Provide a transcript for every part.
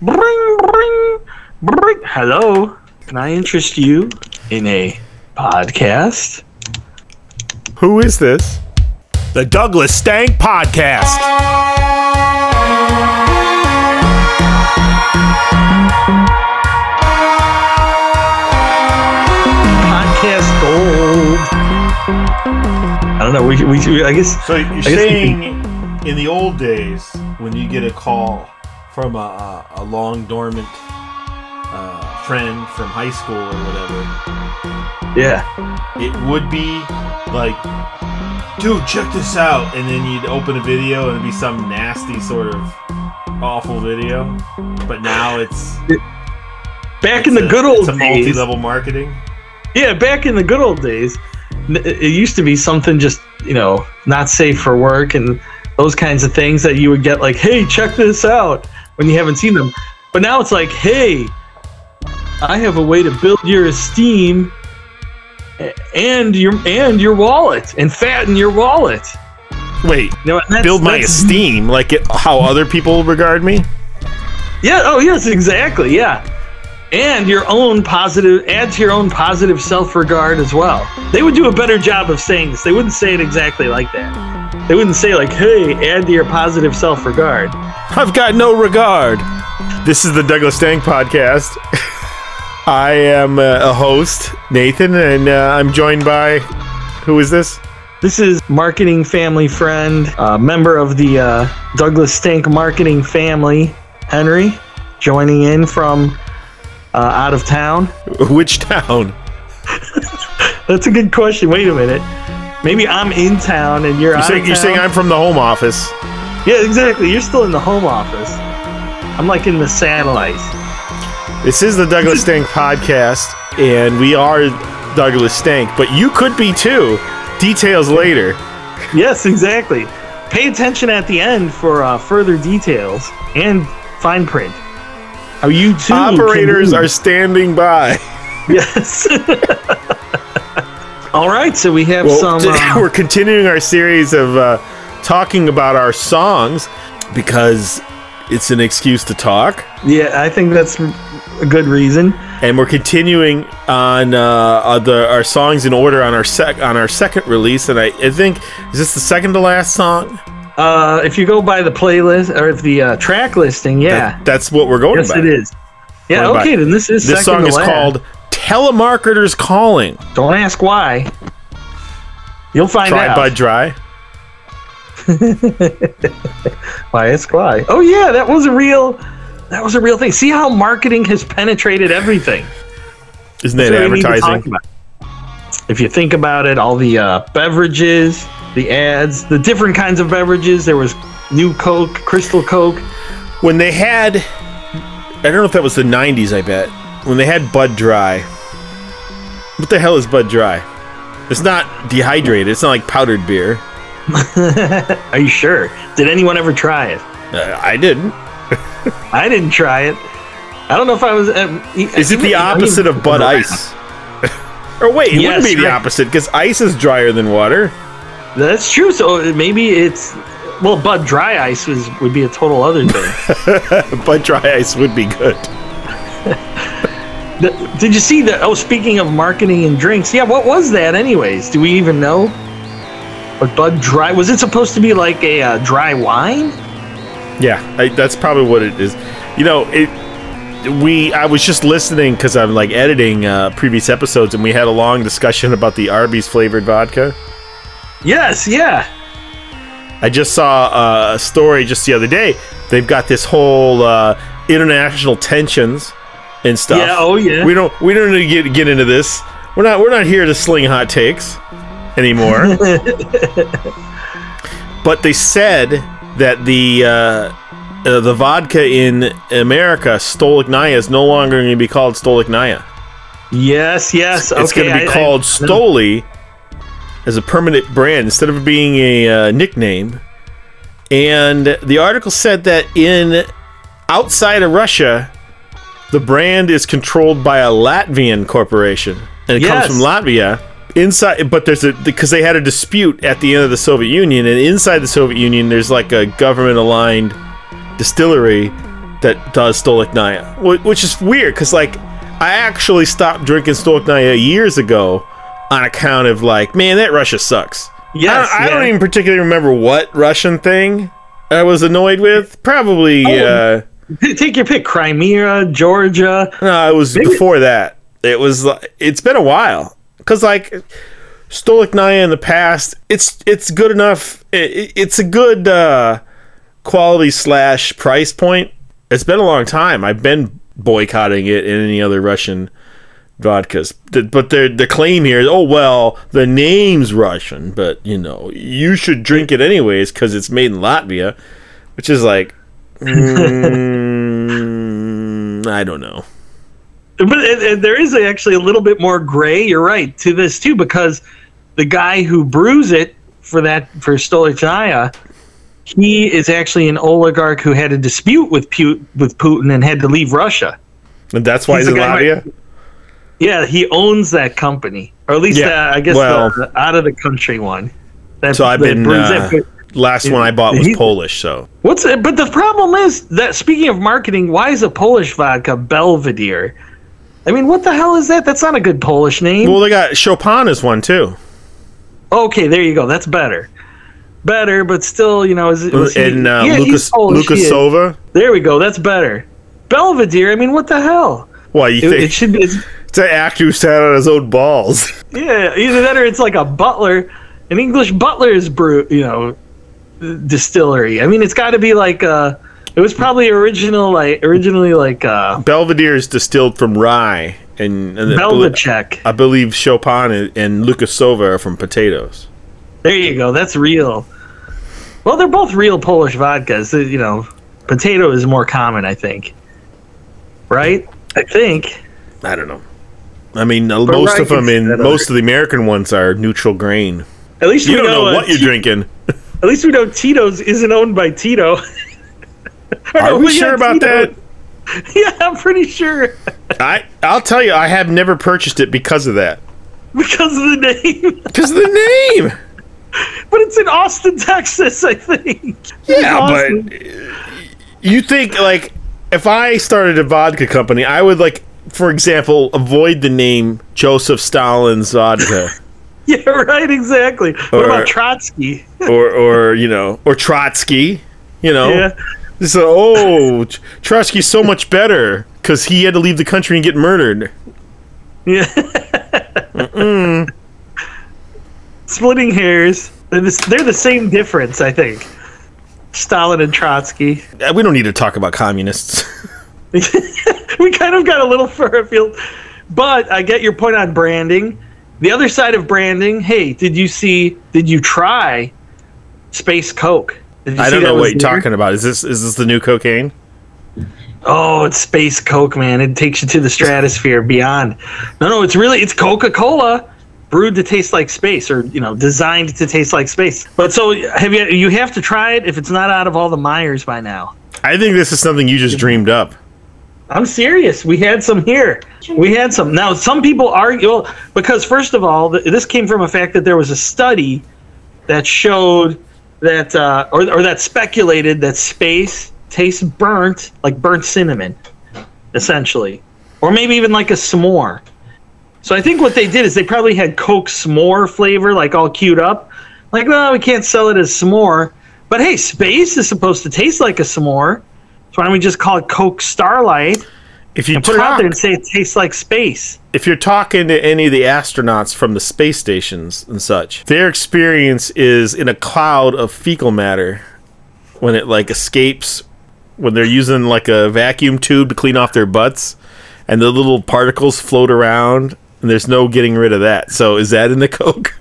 Bring, bring, bring. Hello. Can I interest you in a podcast? Who is this? The Douglas Stank Podcast. Podcast gold. I don't know. We I guess. So you're saying in the old days when you get a call from a long dormant friend from high school or whatever, Yeah. it would be like, dude, check this out, and then you'd open a video and it'd be some nasty sort of awful video. But now it's Back in the good old it's a days. multi-level marketing. Yeah, back in the good old days, it used to be something just, not safe for work and those kinds of things that you would get like, hey, check this out when you haven't seen them. But now it's like, hey, I have a way to build your esteem and your wallet and fatten your wallet. Wait, That's, build my esteem, like how other people regard me? Yeah, oh yes, exactly, yeah. And add to your own positive self-regard as well. They would do a better job of saying this. They wouldn't say it exactly like that. They wouldn't say like, hey, add to your positive self-regard. I've got no regard. This is the Douglas Stank Podcast. I am a host, Nathan, and I'm joined by... Who is this? This is marketing family friend, member of the Douglas Stank marketing family, Henry, joining in from out of town. Which town? That's a good question. Wait a minute. Maybe I'm in town and you're out of town. You're saying I'm from the home office. Yeah, exactly. You're still in the home office. I'm like in the satellite. This is the Douglas Stank Podcast, and we are Douglas Stank, but you could be too. Details later. Yes, exactly. Pay attention at the end for further details and fine print. How you too Operators are standing by. Yes. All right, so we have we're continuing our series of talking about our songs because it's an excuse to talk. Yeah, I think that's a good reason. And we're continuing on our songs in order on our second release. And I think, is this the second to last song? If you go by the playlist or the track listing, yeah, that's what we're going by. Yes, it is. Yeah, okay, then this is this song is called "Telemarketers Calling." Don't ask why. You'll find out. Try Bud Dry. Why ask why? Oh yeah, that was a real thing. See how marketing has penetrated everything. Isn't that advertising? If you think about it, all the beverages, the ads, the different kinds of beverages. There was New Coke, Crystal Coke. When they had, I don't know if that was the 90s, I bet. When they had Bud Dry. What the hell is Bud Dry? It's not dehydrated. It's not like powdered beer. Are you sure? Did anyone ever try it? I didn't. I didn't try it. I don't know if I was... is it the opposite of Bud Ice? Or wait, it wouldn't be the opposite, because ice is drier than water. That's true, so maybe it's... Well, Bud Dry Ice would be a total other thing. Bud Dry Ice would be good. Did you see that? Oh, speaking of marketing and drinks, yeah, what was that anyways? Do we even know? But Bud Dry, was it supposed to be like a dry wine? Yeah, that's probably what it is. I was just listening because I'm like editing previous episodes, and we had a long discussion about the Arby's flavored vodka. Yes, yeah. I just saw a story just the other day. They've got this whole international tensions and stuff. Yeah, oh yeah. We don't need to get into this. We're not here to sling hot takes anymore. But they said that the vodka in America, Stolichnaya, is no longer going to be called Stolichnaya. Yes. It's going to be called Stoli as a permanent brand instead of being a nickname. And the article said that outside of Russia, the brand is controlled by a Latvian corporation, and it comes from Latvia. Inside, but because they had a dispute at the end of the Soviet Union, and inside the Soviet Union, there's like a government-aligned distillery that does Stolichnaya, which is weird because like I actually stopped drinking Stolichnaya years ago on account of like, man, that Russia sucks. Yes, I don't even particularly remember what Russian thing I was annoyed with. Probably take your pick: Crimea, Georgia. No, it was before that. It's been a while because like Stolichnaya in the past, it's good enough. It's a good quality / price point. It's been a long time. I've been boycotting it in any other Russian vodkas, but the claim here is, oh well, the name's Russian, but you know you should drink it anyways because it's made in Latvia, which is like, I don't know. But there is actually a little bit more gray. You're right to this too, because the guy who brews it for Stolichnaya, he is actually an oligarch who had a dispute with Putin and had to leave Russia. And that's why he's in Latvia? Yeah, he owns that company. Or at least, I guess, the out of the country one. So I've been... last one I bought was Polish, so... But the problem is that, speaking of marketing, why is a Polish vodka Belvedere? I mean, what the hell is that? That's not a good Polish name. Well, they got Chopin as one, too. Okay, there you go. That's better. Better, but still, you know... Lukasova? There we go. That's better. Belvedere, I mean, what the hell? Why, you think... It should be... It's an actor who sat on his own balls. Yeah, either that or it's like a butler, an English butler's distillery. I mean, it's got to be like it was probably originally like Belvedere is distilled from rye, and Belvedere. I believe Chopin and Lukasova are from potatoes. There you go. That's real. Well, they're both real Polish vodkas. You know, potato is more common, I think. Right? I think. I don't know. I mean, most of the American ones are neutral grain. At least you don't know what you're drinking. At least we know Tito's isn't owned by Tito. Are we sure about that? Yeah, I'm pretty sure. I'll tell you, I have never purchased it because of that. Because of the name. Because of the name. But it's in Austin, Texas, I think. Yeah, but you think like if I started a vodka company, I would like, for example, avoid the name Joseph Stalin's vodka. Yeah, right, exactly. What about Trotsky? or Trotsky, you know. Yeah. So, Trotsky's so much better because he had to leave the country and get murdered. Yeah. Splitting hairs. They're the same difference, I think. Stalin and Trotsky. We don't need to talk about communists. We kind of got a little far afield. But I get your point on branding. The other side of branding, hey, did you try Space Coke? I don't know what you're talking about. Is this the new cocaine? Oh, it's Space Coke, man. It takes you to the stratosphere beyond. No, it's Coca-Cola brewed to taste like space, or designed to taste like space. But so you have to try it if it's not out of all the Myers by now. I think this is something you just dreamed up. I'm serious. We had some here. We had some. Now, some people argue, because first of all, this came from a fact that there was a study that showed that, or that speculated that space tastes burnt, like burnt cinnamon, essentially. Or maybe even like a s'more. So I think what they did is they probably had Coke s'more flavor, like all queued up. Like, no, we can't sell it as s'more. But hey, space is supposed to taste like a s'more. So why don't we just call it Coke Starlight and put it out there and say it tastes like space? If you're talking to any of the astronauts from the space stations and such, their experience is in a cloud of fecal matter when it like escapes, when they're using like a vacuum tube to clean off their butts, and the little particles float around, and there's no getting rid of that. So is that in the Coke?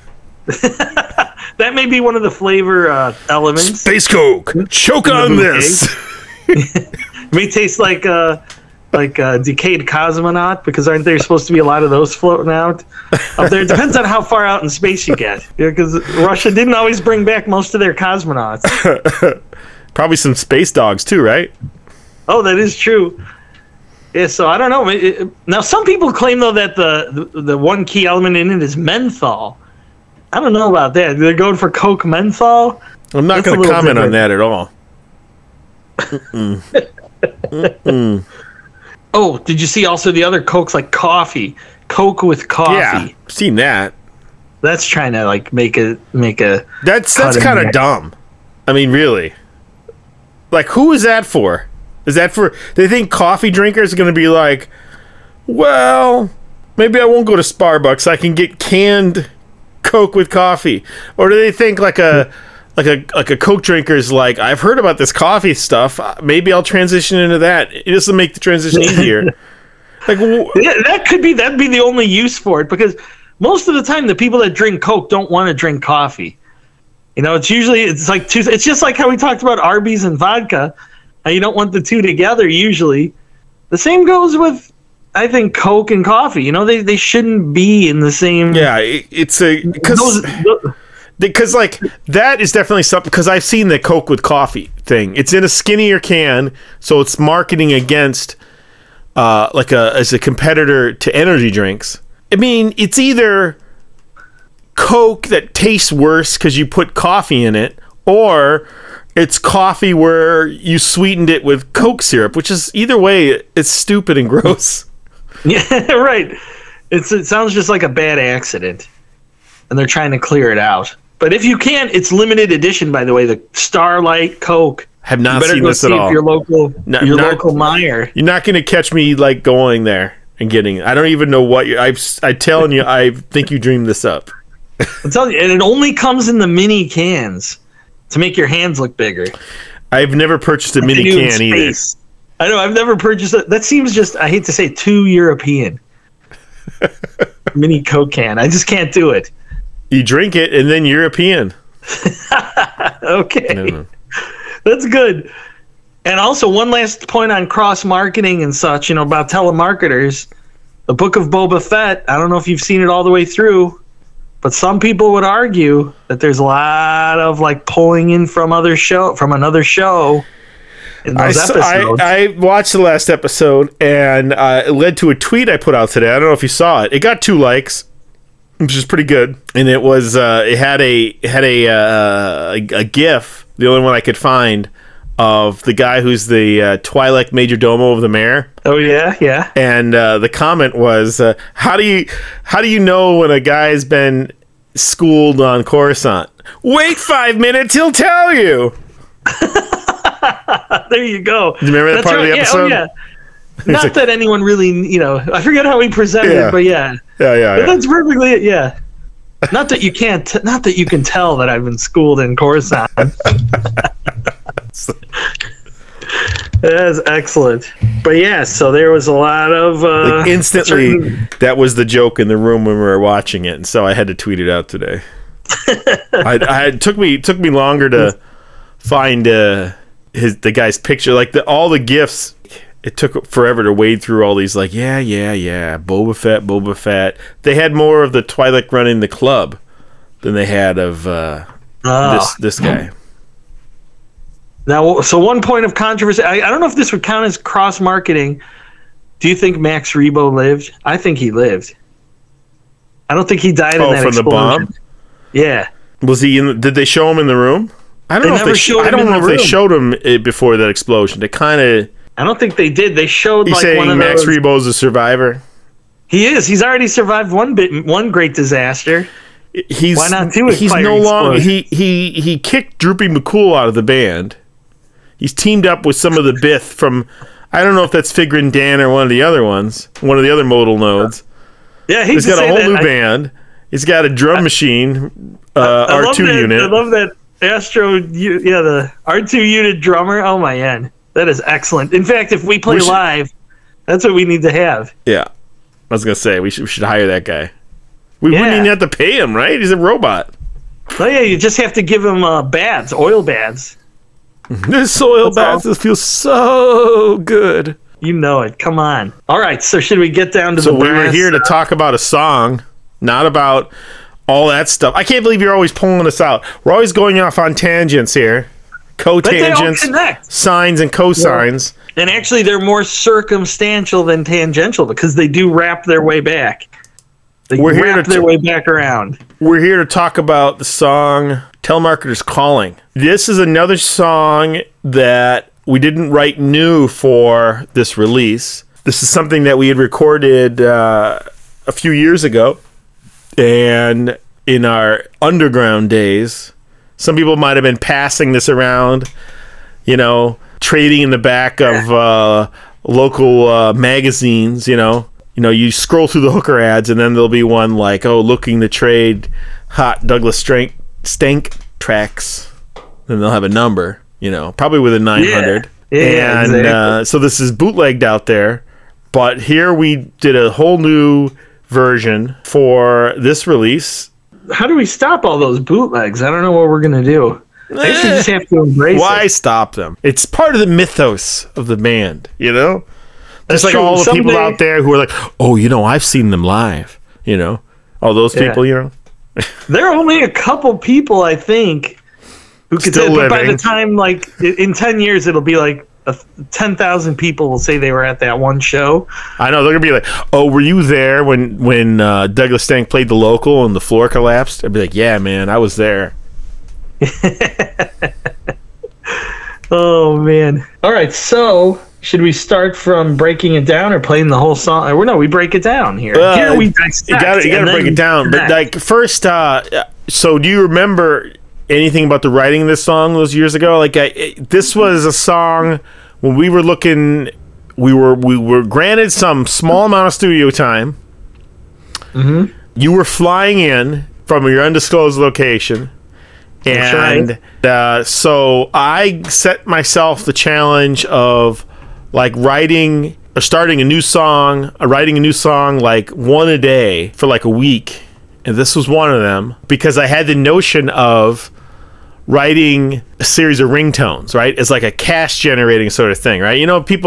That may be one of the flavor elements. Space Coke! Choke on this! It may taste like a decayed cosmonaut, because aren't there supposed to be a lot of those floating out up there? It depends on how far out in space you get, because Russia didn't always bring back most of their cosmonauts. Probably some space dogs too, right? Oh, that is true. Yeah, so I don't know. Now, some people claim though that the one key element in it is menthol. I don't know about that. They're going for Coke menthol. I'm not going to comment on that at all. Oh, did you see also the other Cokes like coffee? Coke with coffee. Yeah, seen that. That's trying to like make a. That's kind of dumb. I mean, really. Like, who is that for? Is that for? They think coffee drinkers are going to be like, well, maybe I won't go to Starbucks. I can get canned Coke with coffee. Or do they think like a Coke drinker's like, I've heard about this coffee stuff. Maybe I'll transition into that. It doesn't make the transition easier. Like, that'd be the only use for it, because most of the time the people that drink Coke don't want to drink coffee. You know, it's just like how we talked about Arby's and vodka. How you don't want the two together usually. The same goes with, I think, Coke and coffee. You know, they shouldn't be in the same. Yeah, it's a because like that is definitely something, because I've seen the Coke with coffee thing. It's in a skinnier can, so it's marketing against as a competitor to energy drinks. I mean, it's either Coke that tastes worse because you put coffee in it, or it's coffee where you sweetened it with Coke syrup, which is, either way, it's stupid and gross. Yeah, right. It sounds just like a bad accident, and they're trying to clear it out. But if you can, it's limited edition, by the way, the Starlight Coke. Have not seen this at all. Your local Meijer. You're not going to catch me like going there and getting it. I don't even know what I'm telling you. I think you dreamed this up. I'm telling you, and it only comes in the mini cans to make your hands look bigger. I've never purchased a mini can either. I know, I've never purchased it. That seems just, I hate to say, too European. Mini Coke can. I just can't do it. You drink it and then European. Okay. No. That's good. And also, one last point on cross-marketing and such, you know, about telemarketers. The Book of Boba Fett, I don't know if you've seen it all the way through, but some people would argue that there's a lot of like pulling in from another show in those episodes. I watched the last episode, and it led to a tweet I put out today. I don't know if you saw it. It got 2 likes, which is pretty good. And it was it had a GIF, the only one I could find, of the guy who's the Twi'lek majordomo of the mayor. Oh yeah, yeah. And the comment was, how do you know when a guy's been schooled on Coruscant? Wait 5 minutes, he'll tell you. There you go. Do you remember that part of the episode? Yeah, oh, yeah. Not that anyone really, you know, I forget how he presented it, but yeah. Yeah. That's perfectly it, yeah. Not that you can tell that I've been schooled in Coruscant. That's excellent. But yeah, so there was a lot of instantly that was the joke in the room when we were watching it, and so I had to tweet it out today. It took me longer to find the guy's picture, like all the GIFs. It took forever to wade through all these, like, yeah, Boba Fett. They had more of the Twi'lek running the club than they had of this guy. Now, so one point of controversy, I don't know if this would count as cross-marketing. Do you think Max Rebo lived? I think he lived. I don't think he died in that explosion. From the bomb? Yeah. Was he in? Did they show him in the room? I don't know if they showed him before that explosion. They kind of. I don't think they did. They showed like one of those. Max Rebo's a survivor. He is. He's already survived one great disaster. Why not do it? He's no longer. He kicked Droopy McCool out of the band. He's teamed up with some of the Bith from. I don't know if that's Figrin Dan or one of the other ones. One of the other modal nodes. Yeah, he's got a whole new band. He's got a drum machine, R2 unit. I love that Astro. The R2 unit drummer. Oh my god. That is excellent. In fact, if we play live, that's what we need to have. Yeah. I was going to say, we should hire that guy. We wouldn't even have to pay him, right? He's a robot. Oh, yeah, you just have to give him baths, oil baths. This oil baths feels so good. You know it. Come on. All right, so should we get down to So we were here to talk about a song, not about all that stuff. I can't believe you're always pulling us out. We're always going off on tangents here. Cotangents, sines, and cosines. Yeah. And actually, they're more circumstantial than tangential because they do wrap their way back. We're here to their way back around. We're here to talk about the song Telemarketers Calling. This is another song that we didn't write new for this release. This is something that we had recorded a few years ago, and in our underground days, some people might have been passing this around, you know, trading in the back of local magazines. You scroll through the hooker ads, and then there'll be one like, "Oh, looking to trade hot Douglas Stank tracks." Then they'll have a number, probably with a 900. Yeah, and exactly. So this is bootlegged out there, but here we did a whole new version for this release. How do we stop all those bootlegs? I don't know what we're gonna do. I guess we just have to embrace it. Why stop them? It's part of the mythos of the band, That's Just like true. all the people Someday- out there who are like, "Oh, I've seen them live," all those people, There are only a couple people, I think, who could Still say, but by living. the time, like, in 10 years, it'll be like 10,000 people will say they were at that one show. I know they're gonna be like, "Oh, were you there when Douglas Stank played the local and the floor collapsed?" I'd be like, "Yeah, man, I was there." Oh, man. All right, so should we start from breaking it down or playing the whole song? Or no, we break it down here. Here we You dissect gotta and break then it down. But connect. like first, so do you remember anything about the writing of this song those years ago? Like this was a song when we were looking. We were granted some small amount of studio time. Mm-hmm. You were flying in from your undisclosed location. That's And so I set myself the challenge of like writing or starting a new song, writing a new song like one a day for like a week. And this was one of them because I had the notion of writing a series of ringtones, right? It's like a cash generating sort of thing, right?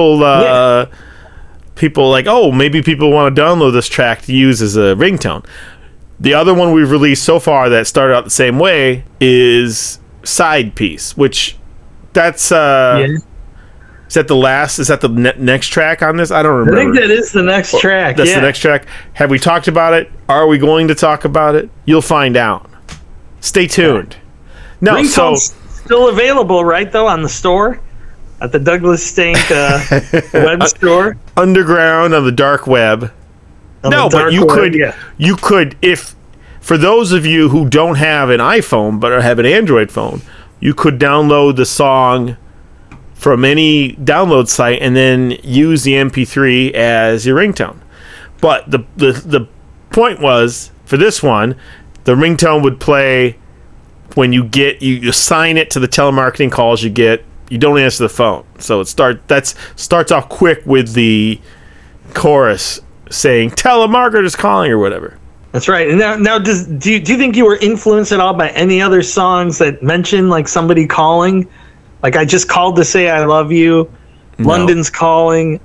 People like, oh, maybe people want to download this track to use as a ringtone. The other one we've released so far that started out the same way is Side Piece, which that's is that the last? Is that the next track on this? I don't remember. I think that is the next track. That's the next track. Have we talked about it? Are we going to talk about it? You'll find out. Stay tuned. No, Ringtone's still available, right, though, on the store? At the Douglas Stank web store? underground on the dark web. On No, the but dark you web, could, yeah. you could, if for those of you who don't have an iPhone but have an Android phone, you could download the song from any download site and then use the MP3 as your ringtone. But the point was for this one, the ringtone would play when you assign it to the telemarketing calls you get. You don't answer the phone, so starts off quick with the chorus saying telemarketer is calling or whatever. That's right. And now do you think you were influenced at all by any other songs that mention like somebody calling? Like I just called to say I love you. No. London's calling.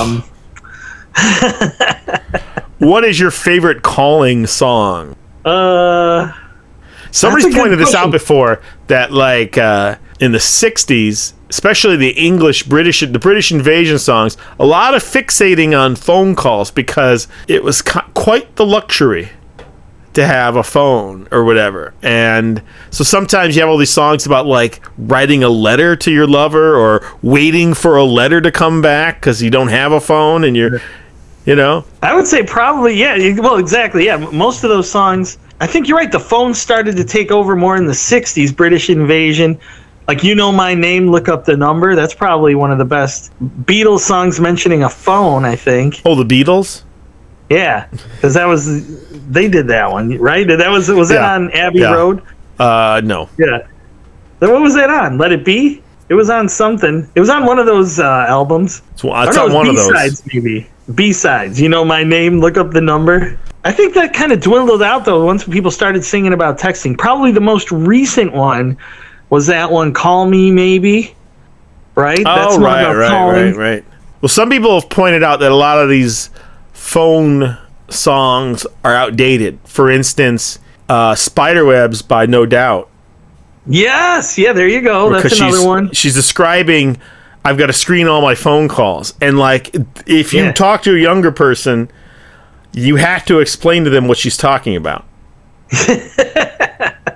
What is your favorite calling song? Somebody's That's a good pointed this question. out before that like in the 60s, especially the British invasion songs, a lot of fixating on phone calls because it was quite the luxury to have a phone or whatever. And so sometimes you have all these songs about like writing a letter to your lover or waiting for a letter to come back because you don't have a phone and you're, I would say probably, yeah. Well, exactly, yeah. Most of those songs, I think you're right. The phone started to take over more in the 60s, British invasion. Like, You Know My Name, Look Up the Number. That's probably one of the best Beatles songs mentioning a phone, I think. Oh, the Beatles? Yeah, because they did that one, right? Was that Yeah. on Abbey Yeah. Road? No. Yeah. Then what was that on? Let It Be? It was on something. It was on one of those albums. It's Or on no, it was one of those. B-sides, maybe. B-sides. You Know My Name, Look Up the Number. I think that kind of dwindled out, though, once people started singing about texting. Probably the most recent one was that one, Call Me Maybe. Right? Oh, right. Well, some people have pointed out that a lot of these phone songs are outdated. For instance, Spiderwebs by No Doubt. Yes, yeah, there you go. That's Because another one. she's describing, I've got to screen all my phone calls. And, like, if you Yeah. talk to a younger person, you have to explain to them what she's talking about.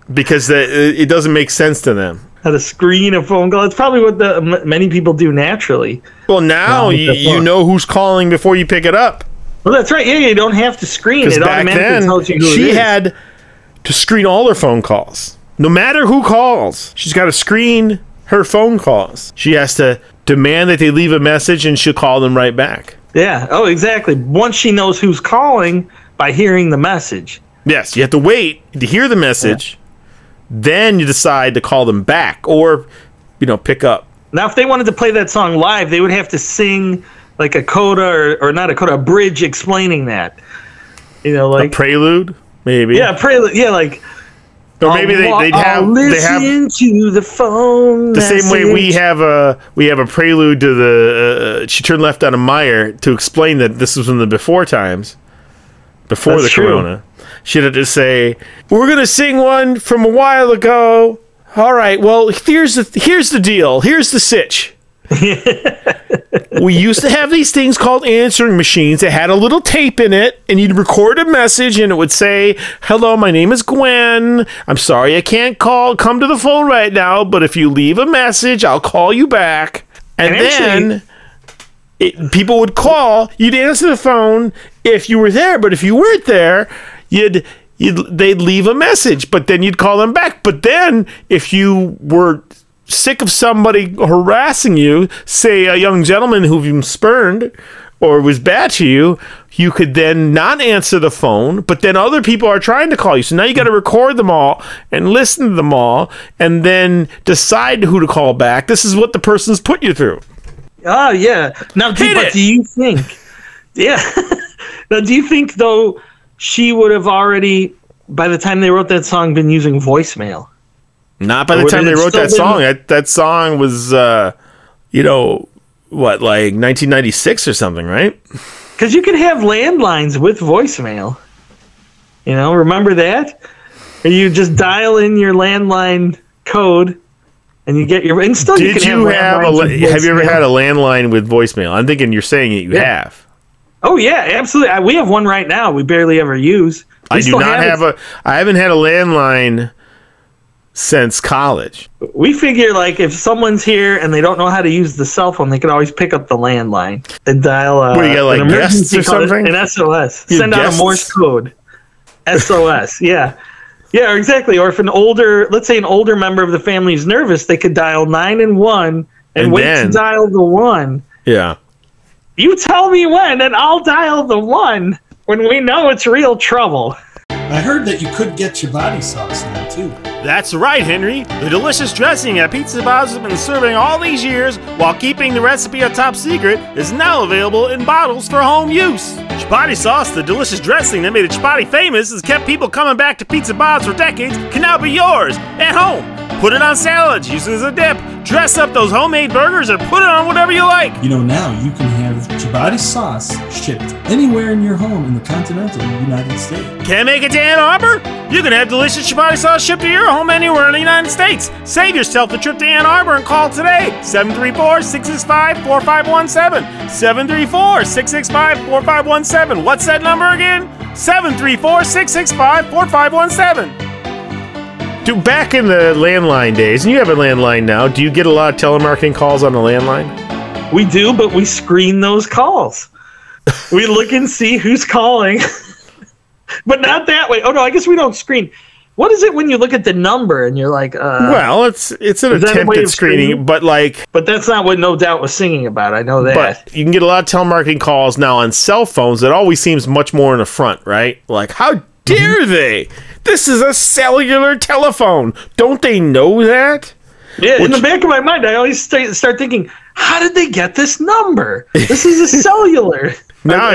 because it doesn't make sense to them. How to screen a phone call. It's probably what many people do naturally. Well, now you know who's calling before you pick it up. Well, that's right. Yeah, you don't have to screen. It back automatically then, tells you who she it is. had to screen all her phone calls. No matter who calls, she's got to screen her phone calls. She has to demand that they leave a message, and she'll call them right back. Yeah. Oh, exactly. Once she knows who's calling by hearing the message. Yes, you have to wait to hear the message. Yeah. Then you decide to call them back or, pick up. Now, if they wanted to play that song live, they would have to sing like a coda or not a coda, a bridge explaining that. Like a prelude, maybe. Yeah, prelude. Yeah, like. Or maybe they'd have to the phone. The same way we have a prelude to the She Turned Left on a Meyer to explain that this was in the before times, before the Corona. She'd have to say, "We're gonna sing one from a while ago." All right. Well, here's the deal. Here's the sitch. We used to have these things called answering machines that had a little tape in it, and you'd record a message, and it would say, "Hello, my name is Gwen. I'm sorry I can't come to the phone right now, but if you leave a message, I'll call you back." And then people would call. You'd answer the phone if you were there, but if you weren't there, they'd leave a message, but then you'd call them back. But then if you were sick of somebody harassing you, say a young gentleman who you spurned or was bad to you, you could then not answer the phone, but then other people are trying to call you. So now you got to record them all and listen to them all and then decide who to call back. This is what the person's put you through. Oh, yeah. Now, do you think... Yeah. Now, do you think, though, she would have already, by the time they wrote that song, been using voicemail? Not by the time they wrote that song. That song was, like 1996 or something, right? Because you could have landlines with voicemail. Remember that? Or you just dial in your landline code, and you get your. And still, have you ever had a landline with voicemail? I'm thinking you're saying it. You have. Oh yeah, absolutely. We have one right now. We barely ever use. I haven't had a landline since college. We figure if someone's here and they don't know how to use the cell phone, they can always pick up the landline and dial an emergency or something? An SOS. Send out a Morse code. SOS. Yeah. Yeah, exactly. Or if let's say an older member of the family is nervous, they could dial 911 and wait to dial the 1. Yeah. You tell me when, and I'll dial the 1 when we know it's real trouble. I heard that you could get ciabatta sauce now, too. That's right, Henry. The delicious dressing that Pizza Bob's has been serving all these years while keeping the recipe a top secret is now available in bottles for home use. Ciabatta sauce, the delicious dressing that made a ciabatta famous, has kept people coming back to Pizza Bob's for decades, can now be yours at home. Put it on salads, use it as a dip, dress up those homemade burgers, or put it on whatever you like. Now you can have ciabatta sauce shipped anywhere in your home in the continental United States. Can't make it to Ann Arbor? You can have delicious ciabatta sauce shipped to your home anywhere in the United States. Save yourself the trip to Ann Arbor and call today. 734-665-4517. 734-665-4517. What's that number again? 734-665-4517. Back in the landline days, and you have a landline now, do you get a lot of telemarketing calls on the landline? We do, but we screen those calls. We look and see who's calling. But not that way. Oh, no, I guess we don't screen. What is it when you look at the number and you're like... well, it's an attempt at screening, but But that's not what No Doubt was singing about. I know that. But you can get a lot of telemarketing calls now on cell phones. It always seems much more in the front, right? Like, how dare they? This is a cellular telephone. Don't they know that? Yeah, in the back of my mind, I always start thinking, how did they get this number? This is a cellular. Now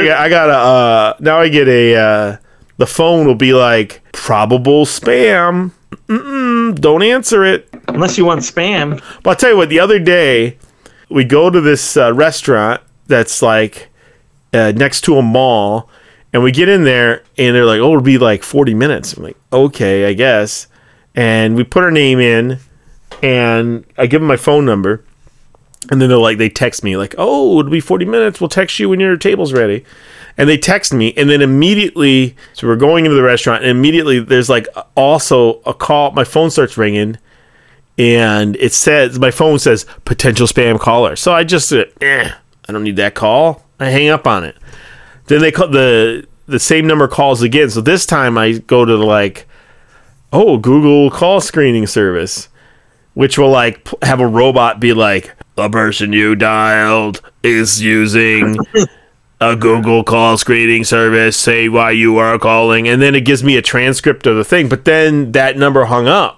the phone will be like, probable spam. Don't answer it. Unless you want spam. But I'll tell you what, the other day, we go to this restaurant that's next to a mall, and we get in there, and they're like, oh, it'll be 40 minutes. I'm like, okay, I guess. And we put our name in, and I give them my phone number. And then they text me, oh, it'll be 40 minutes. We'll text you when your table's ready. And they text me, and then immediately, so we're going into the restaurant, and immediately there's like also a call. My phone starts ringing, and it says, my phone says potential spam caller. So I just I don't need that call. I hang up on it. Then they call the same number calls again. So this time I go to like, Google call screening service, which will like have a robot be like, the person you dialed is using a Google call screening service. Say why you are calling. And then it gives me a transcript of the thing. But then that number hung up.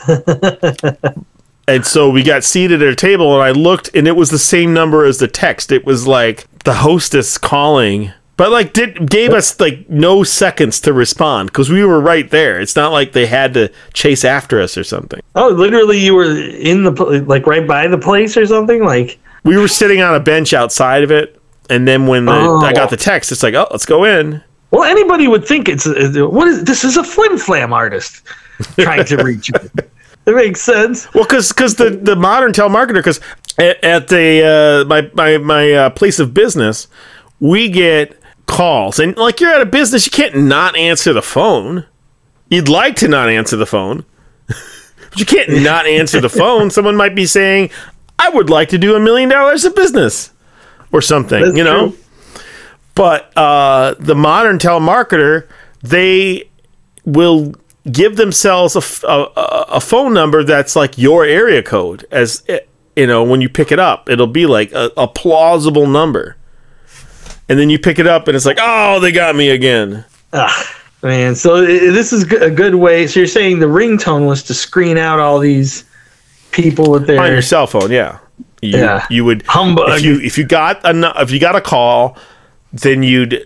And so we got seated at a table, and I looked, and it was the same number as the text. It was like the hostess calling, but like gave us like no seconds to respond because we were right there. It's not like they had to chase after us or something. Oh, literally, you were in the like right by the place or something. Like we were sitting on a bench outside of it, and then when I got the text, it's like, oh, let's go in. Well, anybody would think this is a flim flam artist trying to reach you. That makes sense. Well, because the modern telemarketer, because at the my place of business, we get calls, and like you're at a business, you can't not answer the phone. You'd like to not answer the phone, but you can't not answer the phone. Someone might be saying, "I would like to do $1 million of business," or something. That's true. But the modern telemarketer, they will give themselves a phone number that's like your area code. As when you pick it up, it'll be like a plausible number, and then you pick it up and it's like, oh, they got me again. Man, so this is a good way. So you're saying the ringtone was to screen out all these people with their on your cell phone. You would humbug. If you got a call, then you'd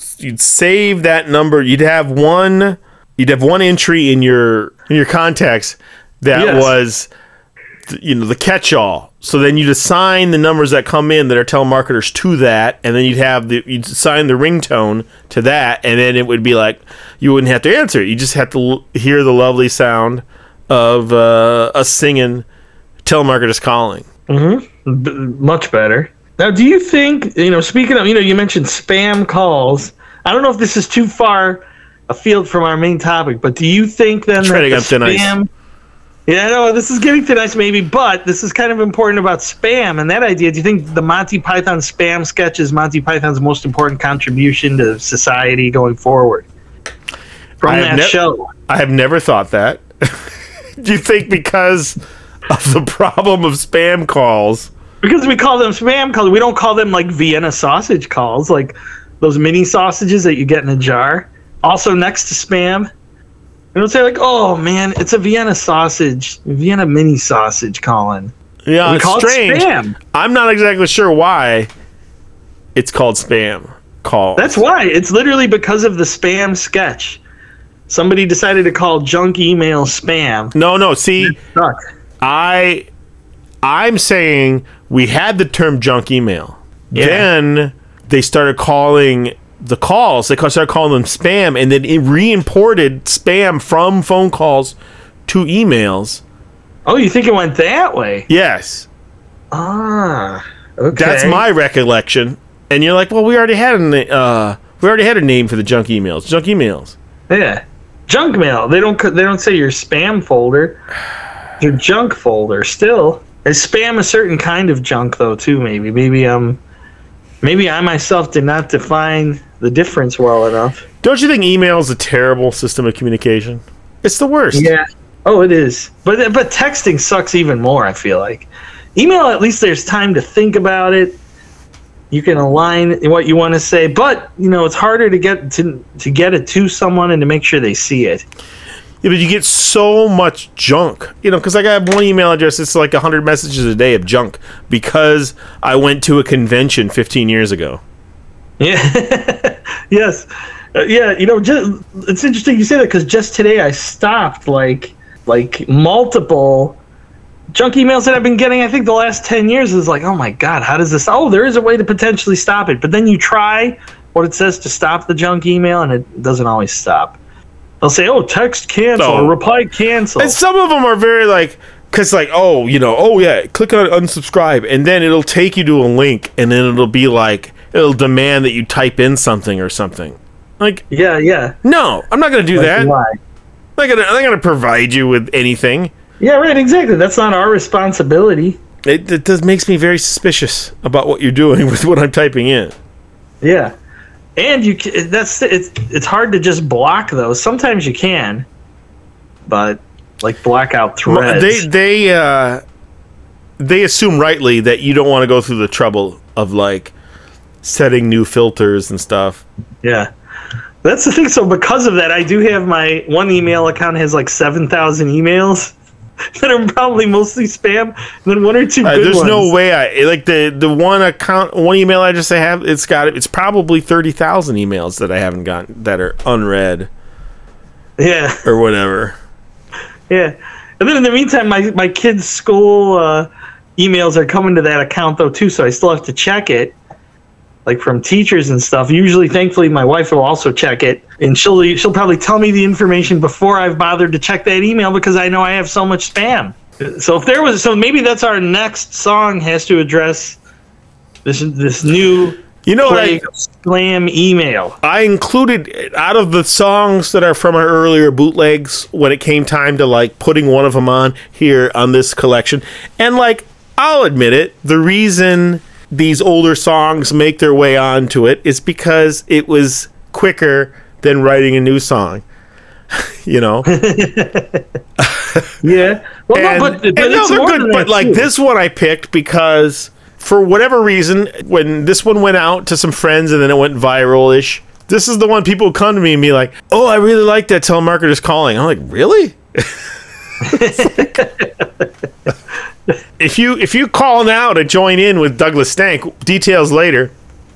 save that number. You'd have one entry in your contacts that was the catch-all. So then you'd assign the numbers that come in that are telemarketers to that, and then you'd assign the ringtone to that, and then it would be like you wouldn't have to answer it. You just have to hear the lovely sound of us singing telemarketers calling. Mm-hmm. Much better. Now, do you think, speaking of, you mentioned spam calls. I don't know if this is too far afield from our main topic, but do you think then that the spam... Yeah, no, this is getting thin ice maybe, but this is kind of important about spam and that idea. Do you think the Monty Python spam sketch is Monty Python's most important contribution to society going forward? From that show. I have never thought that. Do you think because of the problem of spam calls? Because we call them spam calls. We don't call them like Vienna sausage calls, like those mini sausages that you get in a jar. Also next to spam. We don't say like, oh man, it's a Vienna mini sausage calling. Yeah, it's strange. Spam. I'm not exactly sure why it's called spam call. That's why. It's literally because of the spam sketch. Somebody decided to call junk email spam. No, see, I'm saying we had the term junk email. Yeah. Then they started calling the calls. They started calling them spam, and then it re-imported spam from phone calls to emails. Oh, you think it went that way? Yes. Okay. That's my recollection. And you're like, well, we already had a name for the junk emails. Junk emails. Yeah, junk mail. They don't say your spam folder. Your junk folder still. Is spam a certain kind of junk though too? Maybe I myself did not define the difference well enough. Don't you think email is a terrible system of communication? It's the worst. Yeah. Oh, it is. But texting sucks even more, I feel like. Email, at least there's time to think about it. You can align what you want to say, but it's harder to get it to someone and to make sure they see it. Yeah, but you get so much junk, because I got one email address. It's like 100 messages a day of junk because I went to a convention 15 years ago. Yeah. Yes. It's interesting you say that because just today I stopped like multiple junk emails that I've been getting. I think the last 10 years is like, oh my God, how does this? Oh, there is a way to potentially stop it. But then you try what it says to stop the junk email and it doesn't always stop. They'll say, oh, text cancel or reply cancel. And some of them are very because click on unsubscribe. And then it'll take you to a link and then it'll be like, it'll demand that you type in something or something. Like, yeah. No, I'm not going to do that. Why? I'm not going to provide you with anything. Yeah, right, exactly. That's not our responsibility. It does makes me very suspicious about what you're doing with what I'm typing in. Yeah. And it's hard to just block those. Sometimes you can, but like block out threads. They assume rightly that you don't want to go through the trouble of like setting new filters and stuff. Yeah. That's the thing. So because of that, I do have my one email account has like 7,000 emails that are probably mostly spam, and then one or two good there's ones. No way I like the one email address I have. It's probably 30,000 emails that I haven't gotten that are unread. Yeah. Or whatever. Yeah. And then in the meantime, my kids' school emails are coming to that account though too, so I still have to check it. Like from teachers and stuff. Usually, thankfully, my wife will also check it, and she'll probably tell me the information before I've bothered to check that email because I know I have so much spam. So maybe that's our next song has to address this new spam email. I included out of the songs that are from our earlier bootlegs when it came time to like putting one of them on here on this collection, and like I'll admit it, the reason these older songs make their way onto it is because it was quicker than writing a new song. You know? Yeah. Well, but it's they're more good, than but that, like too. this one I picked because for whatever reason, when this one went out to some friends and then it went viral-ish, this is the one people come to me and be like, oh, I really like that Telemarketers Calling. I'm like, really? If you call now to join in with Douglas Stank, details later,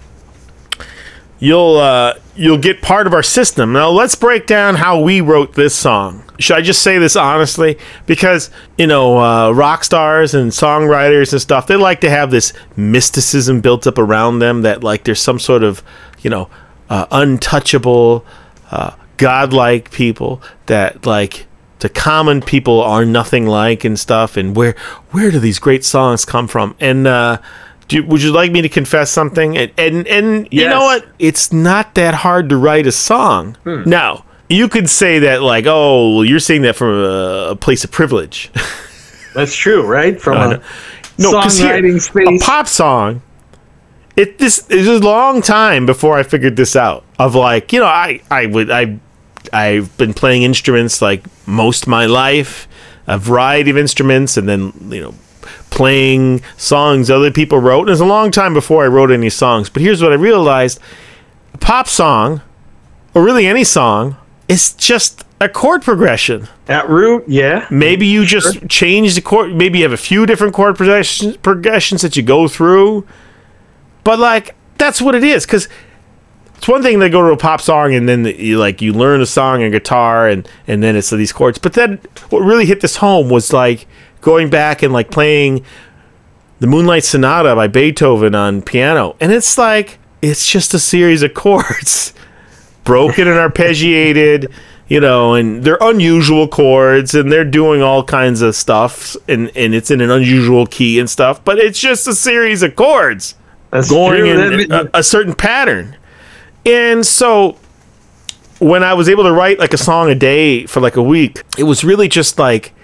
you'll get part of our system. Now let's break down how we wrote this song. Should I just say this honestly? Because rock stars and songwriters and stuff, they like to have this mysticism built up around them that like there's some sort of untouchable, godlike people that like the common people are nothing like and stuff, and where do these great songs come from? And would you like me to confess something? And yes. You know what? It's not that hard to write a song. Now, you could say that like, oh, well, you're saying that from a place of privilege. That's true, right? From a songwriting space. A pop song. It was a long time before I figured this out. Of like, I've been playing instruments like most of my life, a variety of instruments, and then playing songs other people wrote. And it was a long time before I wrote any songs. But here's what I realized: a pop song, or really any song, is just a chord progression. At root, yeah. Maybe you just change the chord. Maybe you have a few different chord progressions that you go through. But like that's what it is, because it's one thing to go to a pop song and then you learn a song on guitar and then it's these chords. But then what really hit this home was like going back and like playing the Moonlight Sonata by Beethoven on piano. And it's like, it's just a series of chords, broken and arpeggiated, and they're unusual chords and they're doing all kinds of stuff and it's in an unusual key and stuff. But it's just a series of chords going in a certain pattern. And so when I was able to write like a song a day for like a week, it was really just like,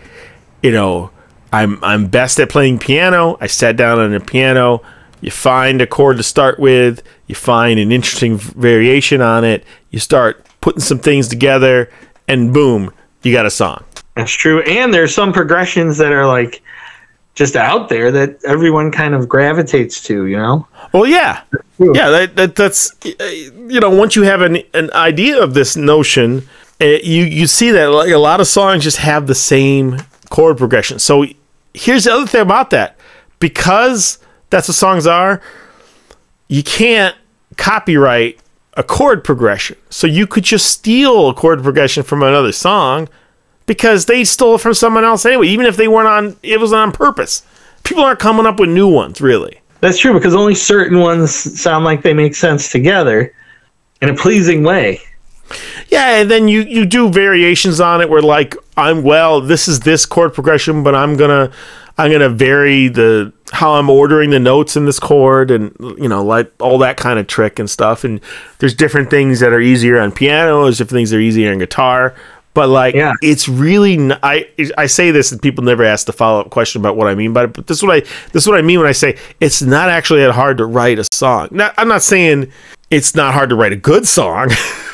I'm best at playing piano. I sat down on a piano. You find a chord to start with. You find an interesting variation on it. You start putting some things together, and boom, you got a song. That's true. And there's some progressions that are like just out there that everyone kind of gravitates to, Well, yeah. Yeah, that's, once you have an idea of this notion, you see that like a lot of songs just have the same chord progression. So here's the other thing about that. Because that's what songs are, you can't copyright a chord progression. So you could just steal a chord progression from another song because they stole it from someone else anyway, even if it wasn't on purpose. People aren't coming up with new ones, really. That's true, because only certain ones sound like they make sense together in a pleasing way. Yeah, and then you do variations on it where like this is this chord progression, but I'm gonna vary how I'm ordering the notes in this chord, and like all that kind of trick and stuff. And there's different things that are easier on piano, there's different things that are easier on guitar. But like, it's really I say this and people never ask the follow-up question about what I mean by it. But this is what I mean when I say it's not actually that hard to write a song. Now, I'm not saying it's not hard to write a good song,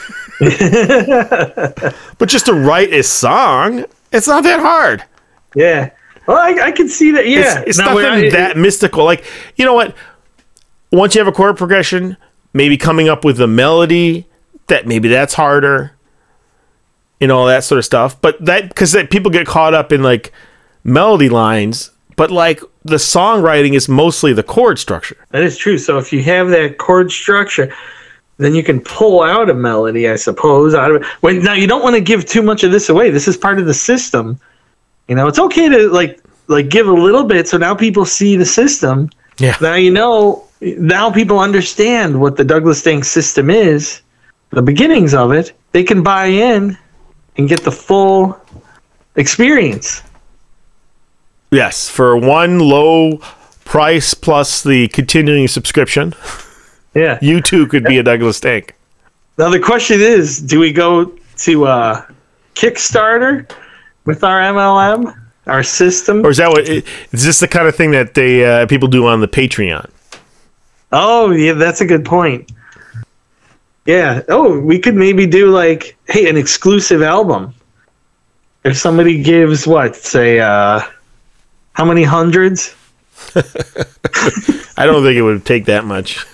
but just to write a song, it's not that hard. Yeah. Well, I can see that. Yeah, it's nothing that mystical. Like, you know what? Once you have a chord progression, maybe coming up with a melody that's harder. All that sort of stuff, but because people get caught up in like melody lines, but like the songwriting is mostly the chord structure. That is true. So if you have that chord structure, then you can pull out a melody, I suppose, out of it. Now you don't want to give too much of this away. This is part of the system. It's okay to like give a little bit, so now people see the system. Yeah. Now people understand what the Douglas Stank system is, the beginnings of it. They can buy in and get the full experience. Yes, for one low price plus the continuing subscription. Yeah. You too could be a Douglas Stank. Now the question is, do we go to Kickstarter with our MLM, our system? Or is this the kind of thing that people do on the Patreon? Oh, yeah, that's a good point. Yeah. Oh, we could maybe do like, hey, an exclusive album. If somebody gives how many hundreds? I don't think it would take that much.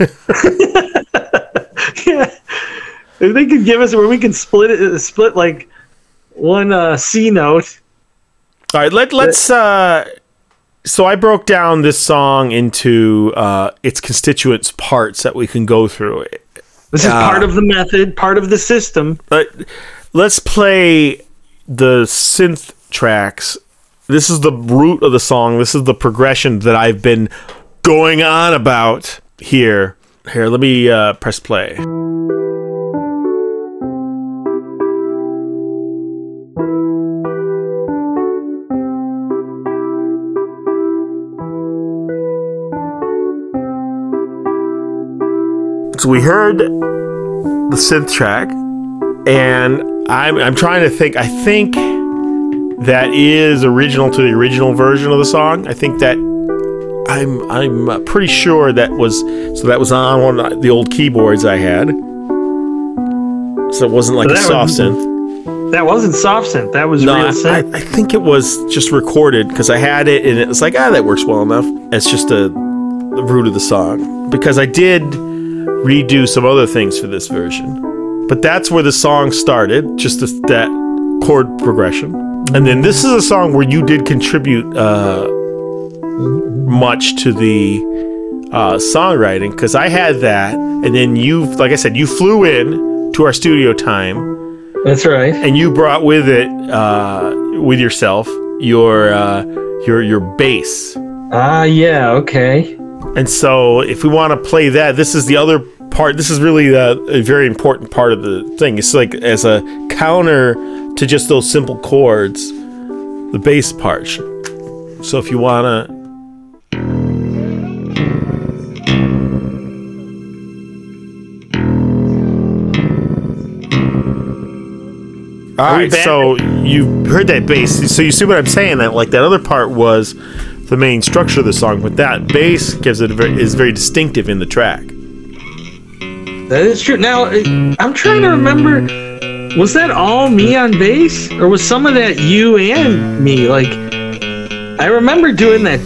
Yeah. If they could give us where we can split like one C note. All right, let's so I broke down this song into its constituent parts that we can go through. This is part of the method, part of the system. Let's play the synth tracks. This is the root of the song. This is the progression that I've been going on about here. Here, let me press play. So we heard the synth track, and I'm trying to think. I think that is original to the original version of the song. I think that I'm pretty sure that was on one of the old keyboards I had. So it wasn't like a soft synth. That wasn't soft synth. That was real synth. I think it was just recorded because I had it, and it was like, that works well enough. It's just the root of the song, because I did redo some other things for this version, but that's where the song started, just that chord progression. And then this is a song where you did contribute much to the songwriting, because I had that, and then like I said, you flew in to our studio time. That's right. And you brought with it, with yourself, your bass. Yeah, okay. And so if we want to play that, this is the other part. This is really a very important part of the thing. It's like as a counter to just those simple chords, the bass part. So if you want to... All right, so you heard that bass. So you see what I'm saying? That like that other part was the main structure of the song, but that bass gives it is very distinctive in the track. That is true. Now I'm trying to remember, was that all me on bass, or was some of that you and me? Like, I remember doing that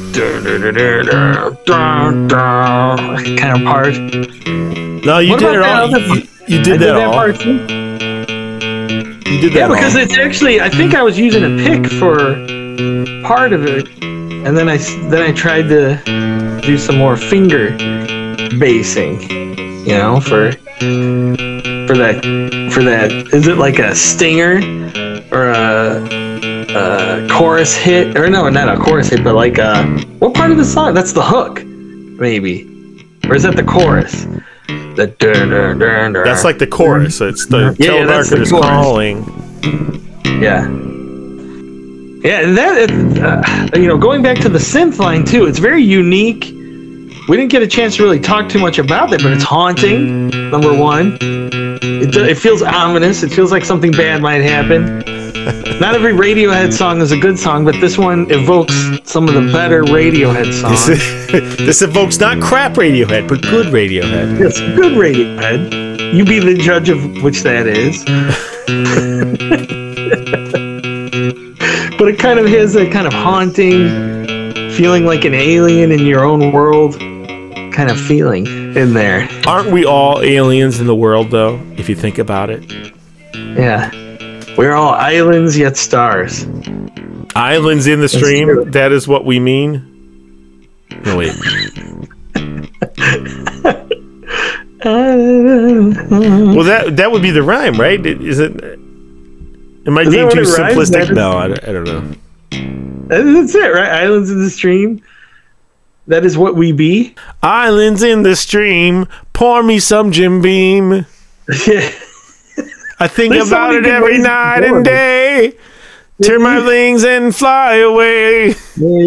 kind of part. No, you did it all. You did that all. Part too? You did that all. Because it's actually, I think I was using a pick for part of it, and then I tried to do some more finger bassing, for that. Is it like a stinger or a chorus hit? Or no, not a chorus hit, but like what part of the song? That's the hook, maybe, or is that the chorus? That's like the chorus. It's the telemarketer is calling. Yeah. Yeah, and that, going back to the synth line too, it's very unique. We didn't get a chance to really talk too much about it, but it's haunting, number one. It feels ominous. It feels like something bad might happen. Not every Radiohead song is a good song, but this one evokes some of the better Radiohead songs. This evokes not crap Radiohead, but good Radiohead. Yes, good Radiohead. You be the judge of which that is. But it kind of has that kind of haunting, feeling like an alien in your own world kind of feeling in there. Aren't we all aliens in the world, though, if you think about it? Yeah. We're all islands, yet stars. Islands in the stream? That is what we mean? No, wait. Well, that would be the rhyme, right? Is it? Am I being too simplistic? No, I don't know. That's it, right? Islands in the stream. That is what we be. Islands in the stream. Pour me some Jim Beam. Yeah. I think about it every night and day. Turn my wings and fly away.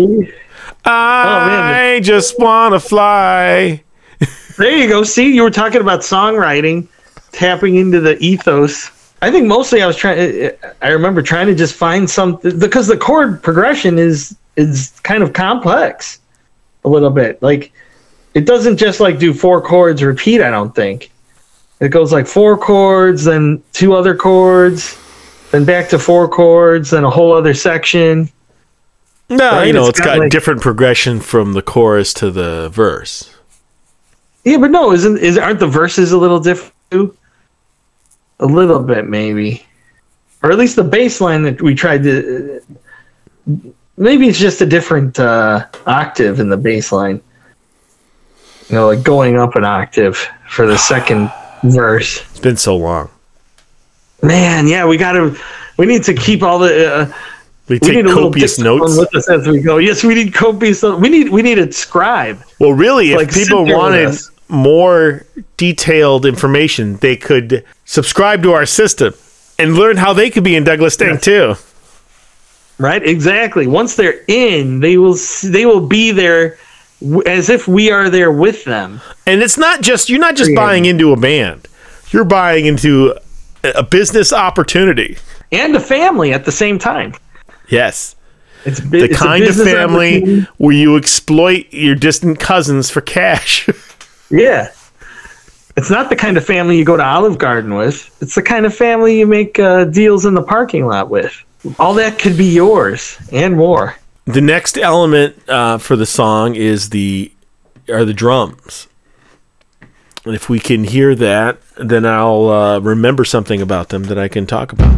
I just want to fly. There you go. See, you were talking about songwriting, tapping into the ethos. I think mostly I remember trying to just find something, because the chord progression is kind of complex a little bit. Like, it doesn't just like do 4 chords repeat, I don't think. It goes like 4 chords, then 2 other chords, then back to 4 chords, then a whole other section. No, right? It's got like, different progression from the chorus to the verse. Yeah, but no, aren't the verses a little different too? A little bit, maybe. Or at least the bass line that we tried to... Maybe it's just a different octave in the bass line. Like going up an octave for the second verse. It's been so long. Man, yeah, we need to keep all the... we take copious notes with us as we go. Yes, we need copious notes. We need a scribe. Well, really, if people wanted more detailed information, they could subscribe to our system and learn how they could be in Douglas Dink too. Right, exactly. Once they're in, they will be there as if we are there with them. And it's not just you're not just buying into a band. You're buying into a business opportunity and a family at the same time. Yes. It's the kind of family where you exploit your distant cousins for cash. Yeah. It's not the kind of family you go to Olive Garden with. It's the kind of family you make deals in the parking lot with. All that could be yours and more. The next element for the song are the drums. And if we can hear that, then I'll remember something about them that I can talk about.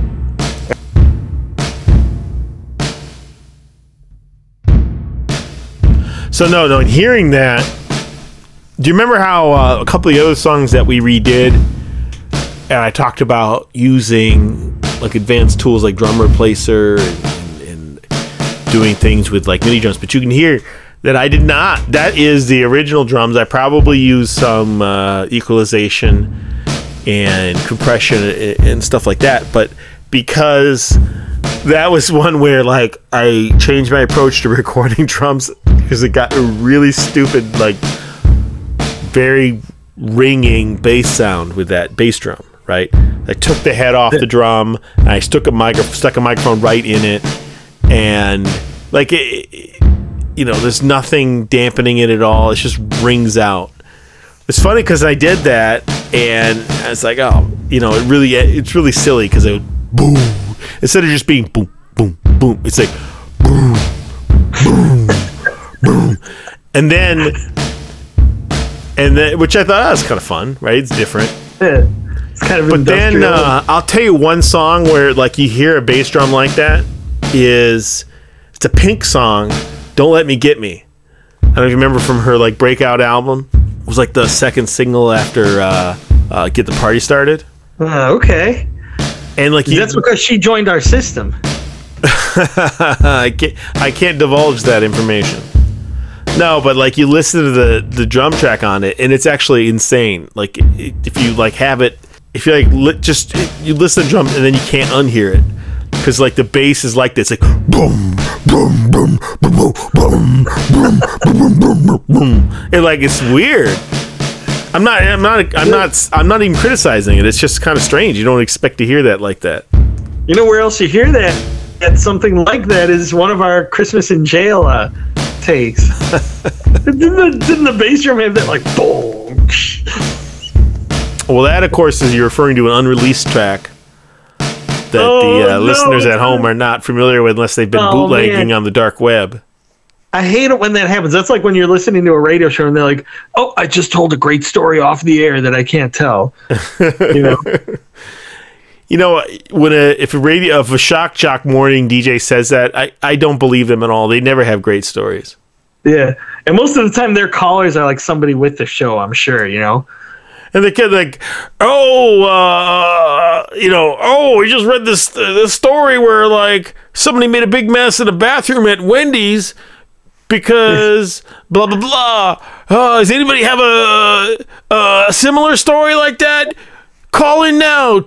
So no, in hearing that, do you remember how a couple of the other songs that we redid, and I talked about using like advanced tools like drum replacer and doing things with like MIDI drums, but you can hear that I did not. That is the original drums. I probably used some equalization and compression and stuff like that, but because that was one where like I changed my approach to recording drums because it got a really stupid, like very ringing bass sound with that bass drum, right? I took the head off the drum and I stuck a microphone right in it, and like there's nothing dampening it at all. It just rings out. It's funny because I did that and I was like, it's really silly because it would boom instead of just being boom boom boom. It's like boom boom boom, and then which I thought was kind of fun, right? It's different. Yeah, it's kind of. But then I'll tell you one song where like you hear a bass drum like that it's a Pink song, "Don't Let Me Get Me." I don't know if you remember from her like breakout album. It was like the second single after "Get the Party Started." Okay. And like that's because she joined our system. I can't divulge that information. No, but like you listen to the drum track on it, and it's actually insane. Like if you like have it, if you like just you listen to drum and then you can't unhear it because like the bass is like this, like boom, boom, boom, boom, boom, boom, boom, boom, boom, boom, boom. And like it's weird. I'm not even criticizing it. It's just kind of strange. You don't expect to hear that like that. You know where else you hear that? That something like that is one of our Christmas in Jail takes. didn't the bass drum have that like boom? Well, that of course is you're referring to an unreleased track that listeners at home are not familiar with unless they've been bootlegging on the dark web. I hate it when that happens. That's like when you're listening to a radio show and they're like, "Oh, I just told a great story off the air that I can't tell." You know. You know, when if a shock jock morning DJ says that, I don't believe them at all. They never have great stories. Yeah, and most of the time their callers are like somebody with the show. I'm sure, you know. And the kid like, we just read this story where like somebody made a big mess in a bathroom at Wendy's because blah blah blah. Does anybody have a similar story like that? Call in now,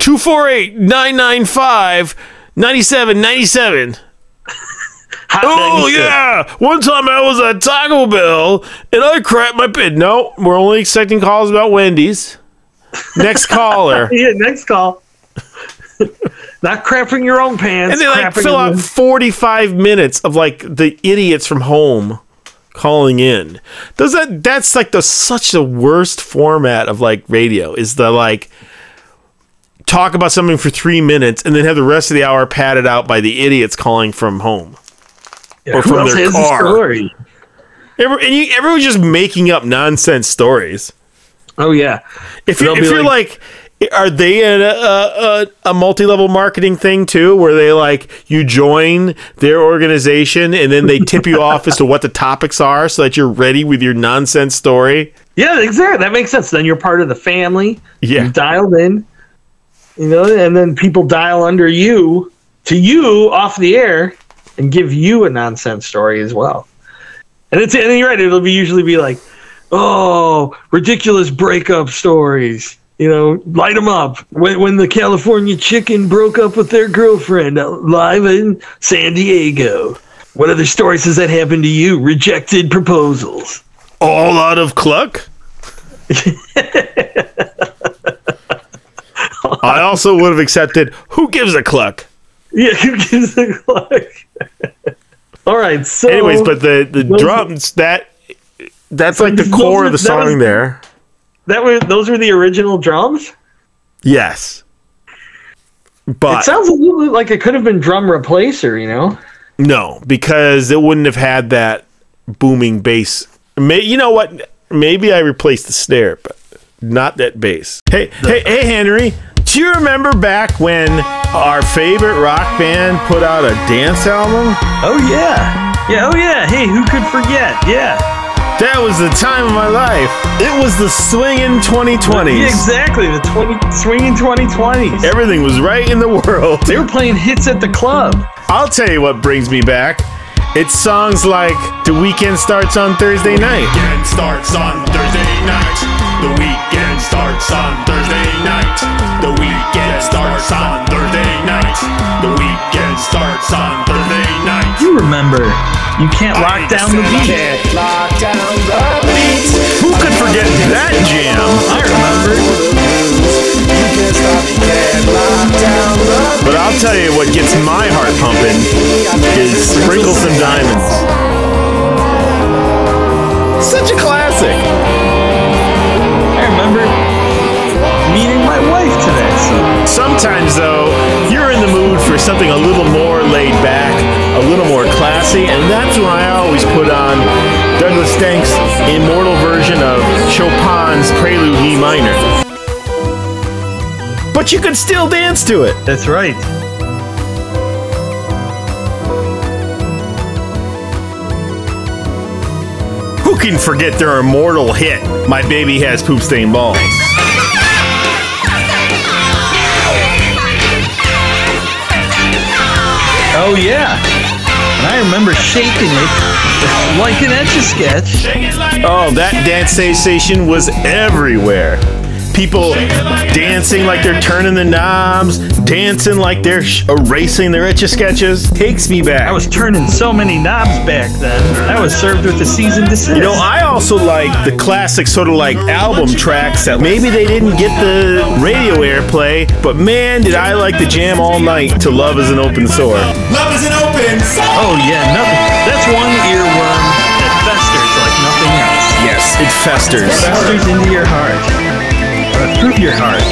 248-995-9797. Oh, yeah. One time I was at Taco Bell, and I crapped my pit. No, we're only accepting calls about Wendy's. Next caller. Yeah, next call. Not crapping your own pants. And they like fill out 45 minutes of like the idiots from home calling in. That's like such the worst format of like radio is the like talk about something for 3 minutes and then have the rest of the hour padded out by the idiots calling from home or from their car. Everyone's just making up nonsense stories. Oh yeah. If you're like, are they a multi-level marketing thing too, where they like you join their organization and then they tip you off as to what the topics are so that you're ready with your nonsense story? Yeah, exactly. That makes sense. Then you're part of the family. Yeah, you're dialed in. You know, and then people dial under you to you off the air and give you a nonsense story as well. And you're right. It'll usually be like, oh, ridiculous breakup stories. You know, light them up. When the California chicken broke up with their girlfriend live in San Diego. What other stories has that happened to you? Rejected proposals. All out of cluck? I also would have accepted, who gives a cluck? Yeah, who gives a cluck? All right, so... Anyways, but the drums, that's like the core of the song there. Those were the original drums? Yes. But it sounds a little bit like it could have been drum replacer, you know? No, because it wouldn't have had that booming bass. You know what? Maybe I replaced the snare, but not that bass. Hey, Henry, do you remember back when our favorite rock band put out a dance album? Oh, yeah. Oh, yeah. Hey, who could forget? Yeah. That was the time of my life. It was the swinging 2020s. Yeah, exactly. The swinging 2020s. Everything was right in the world. They were playing hits at the club. I'll tell you what brings me back. It's songs like The Weekend Starts on Thursday Night. The weekend starts on Thursday night. The weekend starts on Thursday night. The weekend starts on Thursday night. The weekend starts on Thursday night. You remember, you can't lock down the beat. Who could forget that jam? I remember. But I'll tell you what gets my heart pumping is Sprinkle Some Diamonds. Such a classic. I remember meeting my wife to that song. Sometimes, though, you're in the mood for something a little more laid back, a little more classy, and that's when I always put on Douglas Stank's immortal version of Chopin's Prelude in E minor. But you can still dance to it. That's right. Who can forget their immortal hit, My Baby Has Poop-Stained Balls? Oh, yeah. And I remember shaking it Like an Etch-a-Sketch. Oh, that dance station was everywhere. People dancing like they're turning the knobs, dancing like they're erasing their Etch-a-Sketches. Takes me back. I was turning so many knobs back then. I was served with a cease and desist. You know, I also like the classic sort of like album tracks that maybe they didn't get the radio airplay, but man, did I like the jam all night to Love is an Open Sore. Love is an open sore. Oh yeah, nothing. That's one earworm that festers like nothing else. Yes, it festers. Festers into your heart. Through your heart.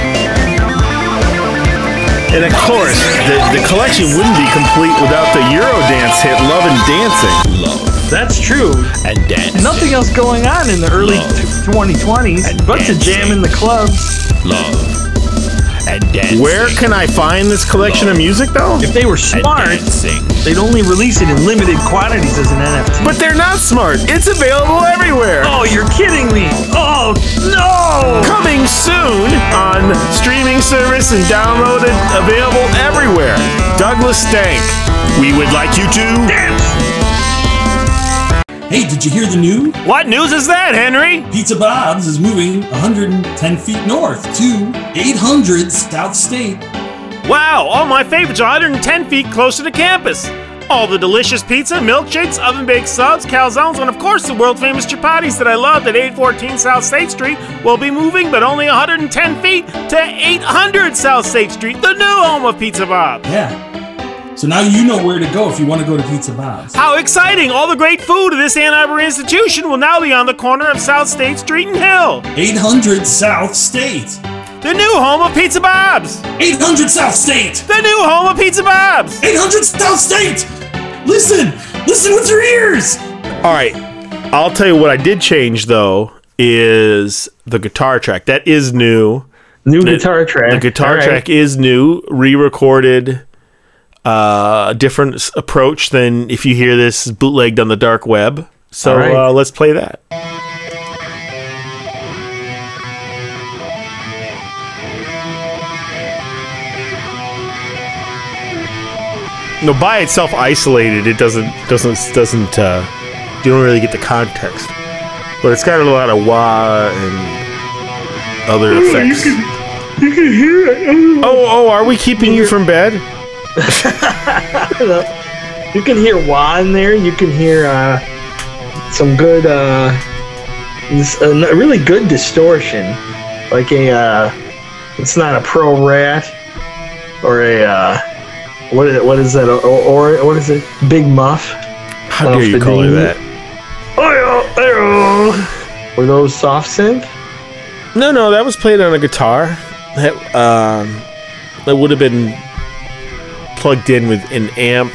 And of course, the collection wouldn't be complete without the Eurodance hit Love and Dancing. That's true. And dance. Nothing else going on in the early 2020s but to jam in the clubs. Love. And dance. Where can I find this collection of music, though? If they were smart, they'd only release it in limited quantities as an NFT. But they're not smart. It's available everywhere. Oh, you're kidding me. Oh, no! Coming soon on streaming service and downloaded, available everywhere. Douglas Stank. We would like you to Dance! Hey, did you hear the news? What news is that, Henry? Pizza Bob's is moving 110 feet north to 800 South State. Wow, all my favorites are 110 feet closer to campus. All the delicious pizza, milkshakes, oven-baked subs, calzones, and of course the world-famous chapatis that I loved at 814 South State Street will be moving, but only 110 feet to 800 South State Street, the new home of Pizza Bob. Yeah. So now you know where to go if you want to go to Pizza Bob's. How exciting! All the great food of this Ann Arbor institution will now be on the corner of South State Street and Hill. 800 South State. The new home of Pizza Bob's. 800 South State. The new home of Pizza Bob's. 800 South State. Listen with your ears. All right, I'll tell you what I did change though is the guitar track. That is new. Guitar track. The guitar track is new, re-recorded. Different approach than if you hear this bootlegged on the dark web. So let's play that. No, by itself isolated, it doesn't. You don't really get the context, but it's got a lot of wah and other effects. You can hear it. Oh, are we keeping you from bed? You can hear wah in there. You can hear some good, a really good distortion, like it's not a Pro Rat or a what is that? Or what is it? Big Muff. How dare you call it that? Were those soft synth? No, that was played on a guitar. That would have been plugged in with an amp,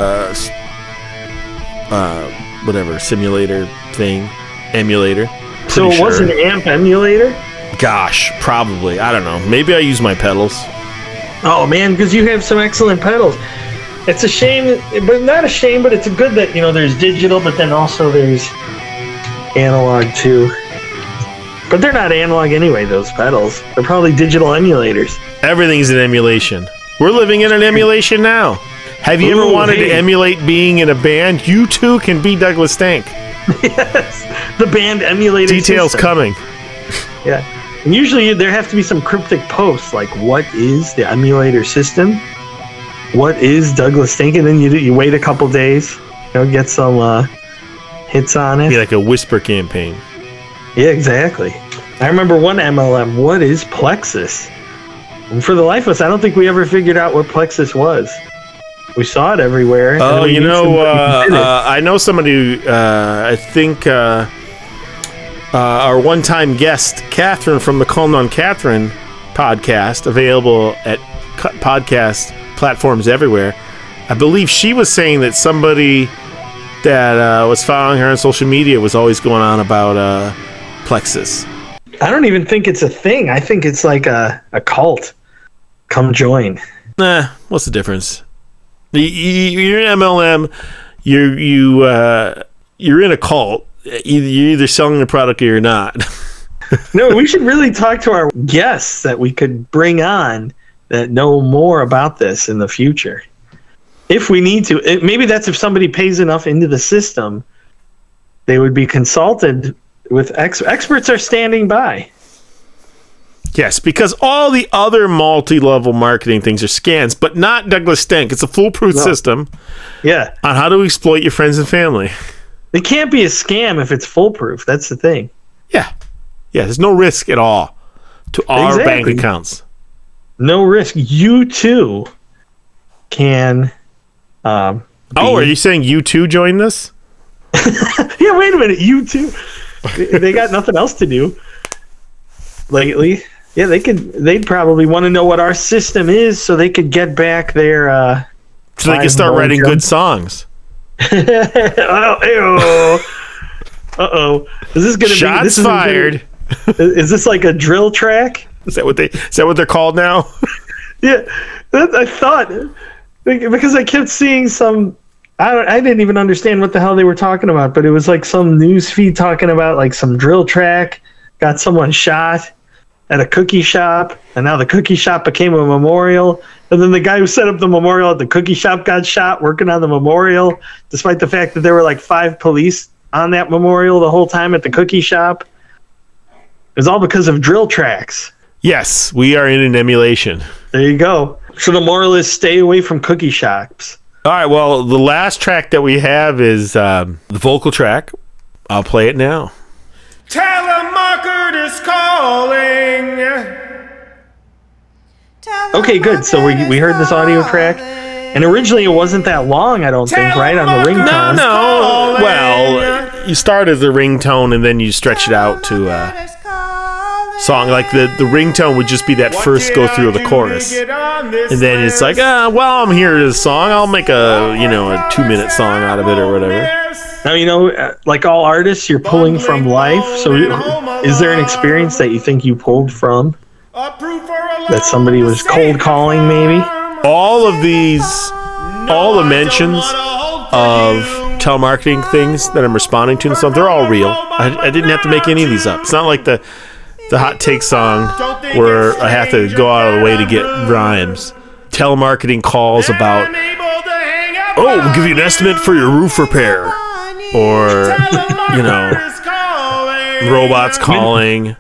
whatever simulator thing, emulator. So it was an amp emulator? Gosh, probably. I don't know. Maybe I use my pedals. Oh man, because you have some excellent pedals. It's a shame, but not a shame, but it's a good that there's digital, but then also there's analog too. But they're not analog anyway. Those pedals. They're probably digital emulators. Everything's an emulation. We're living in an emulation now. Have you ever wanted to emulate being in a band? You too can be Douglas Stank. Yes, the band emulator. Details system. coming. Yeah, and usually there have to be some cryptic posts like, "What is the emulator system? What is Douglas Stank?" And then you wait a couple days, get some hits on it. Be like a whisper campaign. Yeah, exactly. I remember one MLM. What is Plexus? And for the life of us, I don't think we ever figured out what Plexus was. We saw it everywhere. Oh, I know somebody who, I think our one-time guest, Catherine from the Calm Down Catherine podcast, available at podcast platforms everywhere. I believe she was saying that somebody that was following her on social media was always going on about Plexus. I don't even think it's a thing. I think it's like a cult. Come join. Nah, what's the difference? You're an MLM. You're in a cult. You're either selling the product or you're not. No, we should really talk to our guests that we could bring on that know more about this in the future. If we need to. Maybe that's if somebody pays enough into the system they would be consulted with experts are standing by. Yes, because all the other multi-level marketing things are scams, but not Douglas Stank. It's a foolproof system Yeah. on how to exploit your friends and family. It can't be a scam if it's foolproof. That's the thing. Yeah. Yeah, there's no risk at all to our bank accounts. No risk. You too can. Are you saying you too join this? Yeah, wait a minute. You too. They got nothing else to do lately. Yeah, they'd probably want to know what our system is so they could get back their. So they can start writing good songs. Uh-oh. Is this gonna Shots be this fired? Is this like a drill track? Is that what they're called now? Yeah, I thought, because I kept seeing some. I didn't even understand what the hell they were talking about, but it was like some news feed talking about like some drill track got someone shot at a cookie shop, and now the cookie shop became a memorial. And then the guy who set up the memorial at the cookie shop got shot working on the memorial, despite the fact that there were like 5 police on that memorial the whole time at the cookie shop. It was all because of drill tracks. Yes, we are in an emulation. There you go. So the moral is stay away from cookie shops. All right, well, the last track that we have is the vocal track. I'll play it now. Telemarketer's calling. Okay, good. So we heard this audio track, and originally it wasn't that long, I don't think, right, on the ringtone? No. Well, you start as the ringtone, and then you stretch it out to song. Like the ringtone would just be that first go through of the chorus, and then it's like, well, I'm here to the song. I'll make a 2-minute song out of it or whatever. Now, like all artists, you're pulling from life. So is there an experience that you think you pulled from? That somebody was cold calling, maybe? All the mentions of telemarketing things that I'm responding to and stuff, they're all real. I didn't have to make any of these up. It's not like the hot take song where I have to go out of the way to get rhymes. Telemarketing calls about, we'll give you an estimate for your roof repair. Or, robots calling.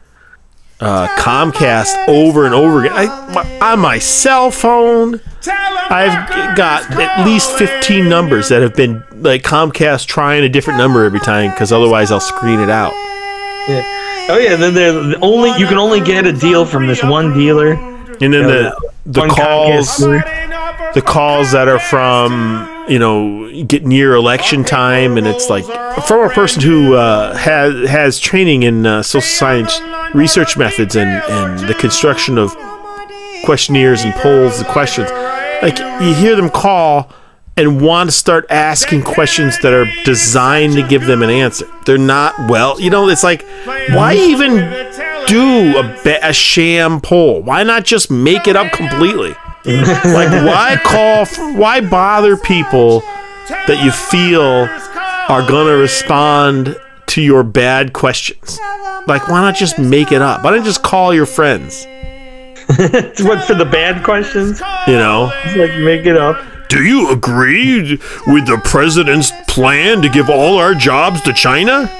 Comcast over and over again. On my cell phone, I've got at least 15 numbers that have been like Comcast trying a different number every time because otherwise I'll screen it out. Yeah. Oh yeah, then you can only get a deal from this one dealer. And then the calls that are from get near election time, and it's like from a person who has training in social science research methods and the construction of questionnaires and polls and questions. Like you hear them call and want to start asking questions that are designed to give them an answer. They're not it's like, why even do a sham poll? Why not just make it up completely? Like, why bother people that you feel are gonna respond to your bad questions? Like, why not just make it up? Why not just call your friends? What, for the bad questions? It's like, make it up. Do you agree with the president's plan to give all our jobs to China?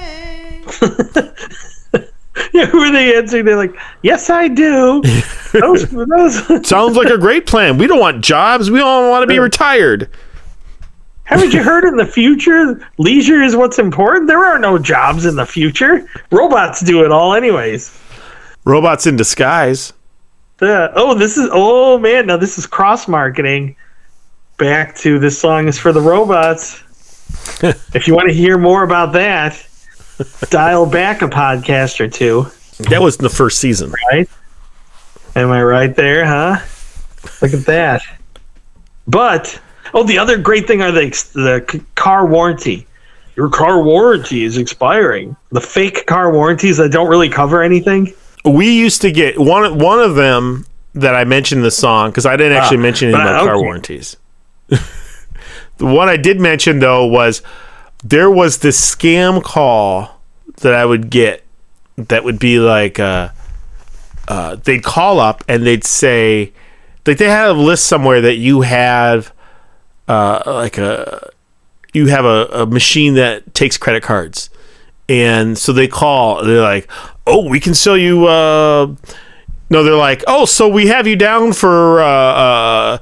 Yeah, who are they answering? They're like, yes, I do. Sounds like a great plan. We don't want jobs. We all want to be retired. Haven't you heard in the future, leisure is what's important? There are no jobs in the future. Robots do it all anyways. Robots in disguise. Now this is cross-marketing. Back to this song is for the robots. If you want to hear more about that, dial back a podcast or two. That was in the first season. Right? Am I right there, huh? Look at that. But, the other great thing are the car warranty. Your car warranty is expiring. The fake car warranties that don't really cover anything. We used to get one of them that I mentioned in the song, because I didn't actually mention anything about car warranties. The one I did mention, though, was there was this scam call that I would get that would be like they'd call up and they'd say, like, they had a list somewhere that you have like you have a machine that takes credit cards. And so they call, they're like, oh, we can sell you, no, they're like, oh, so we have you down for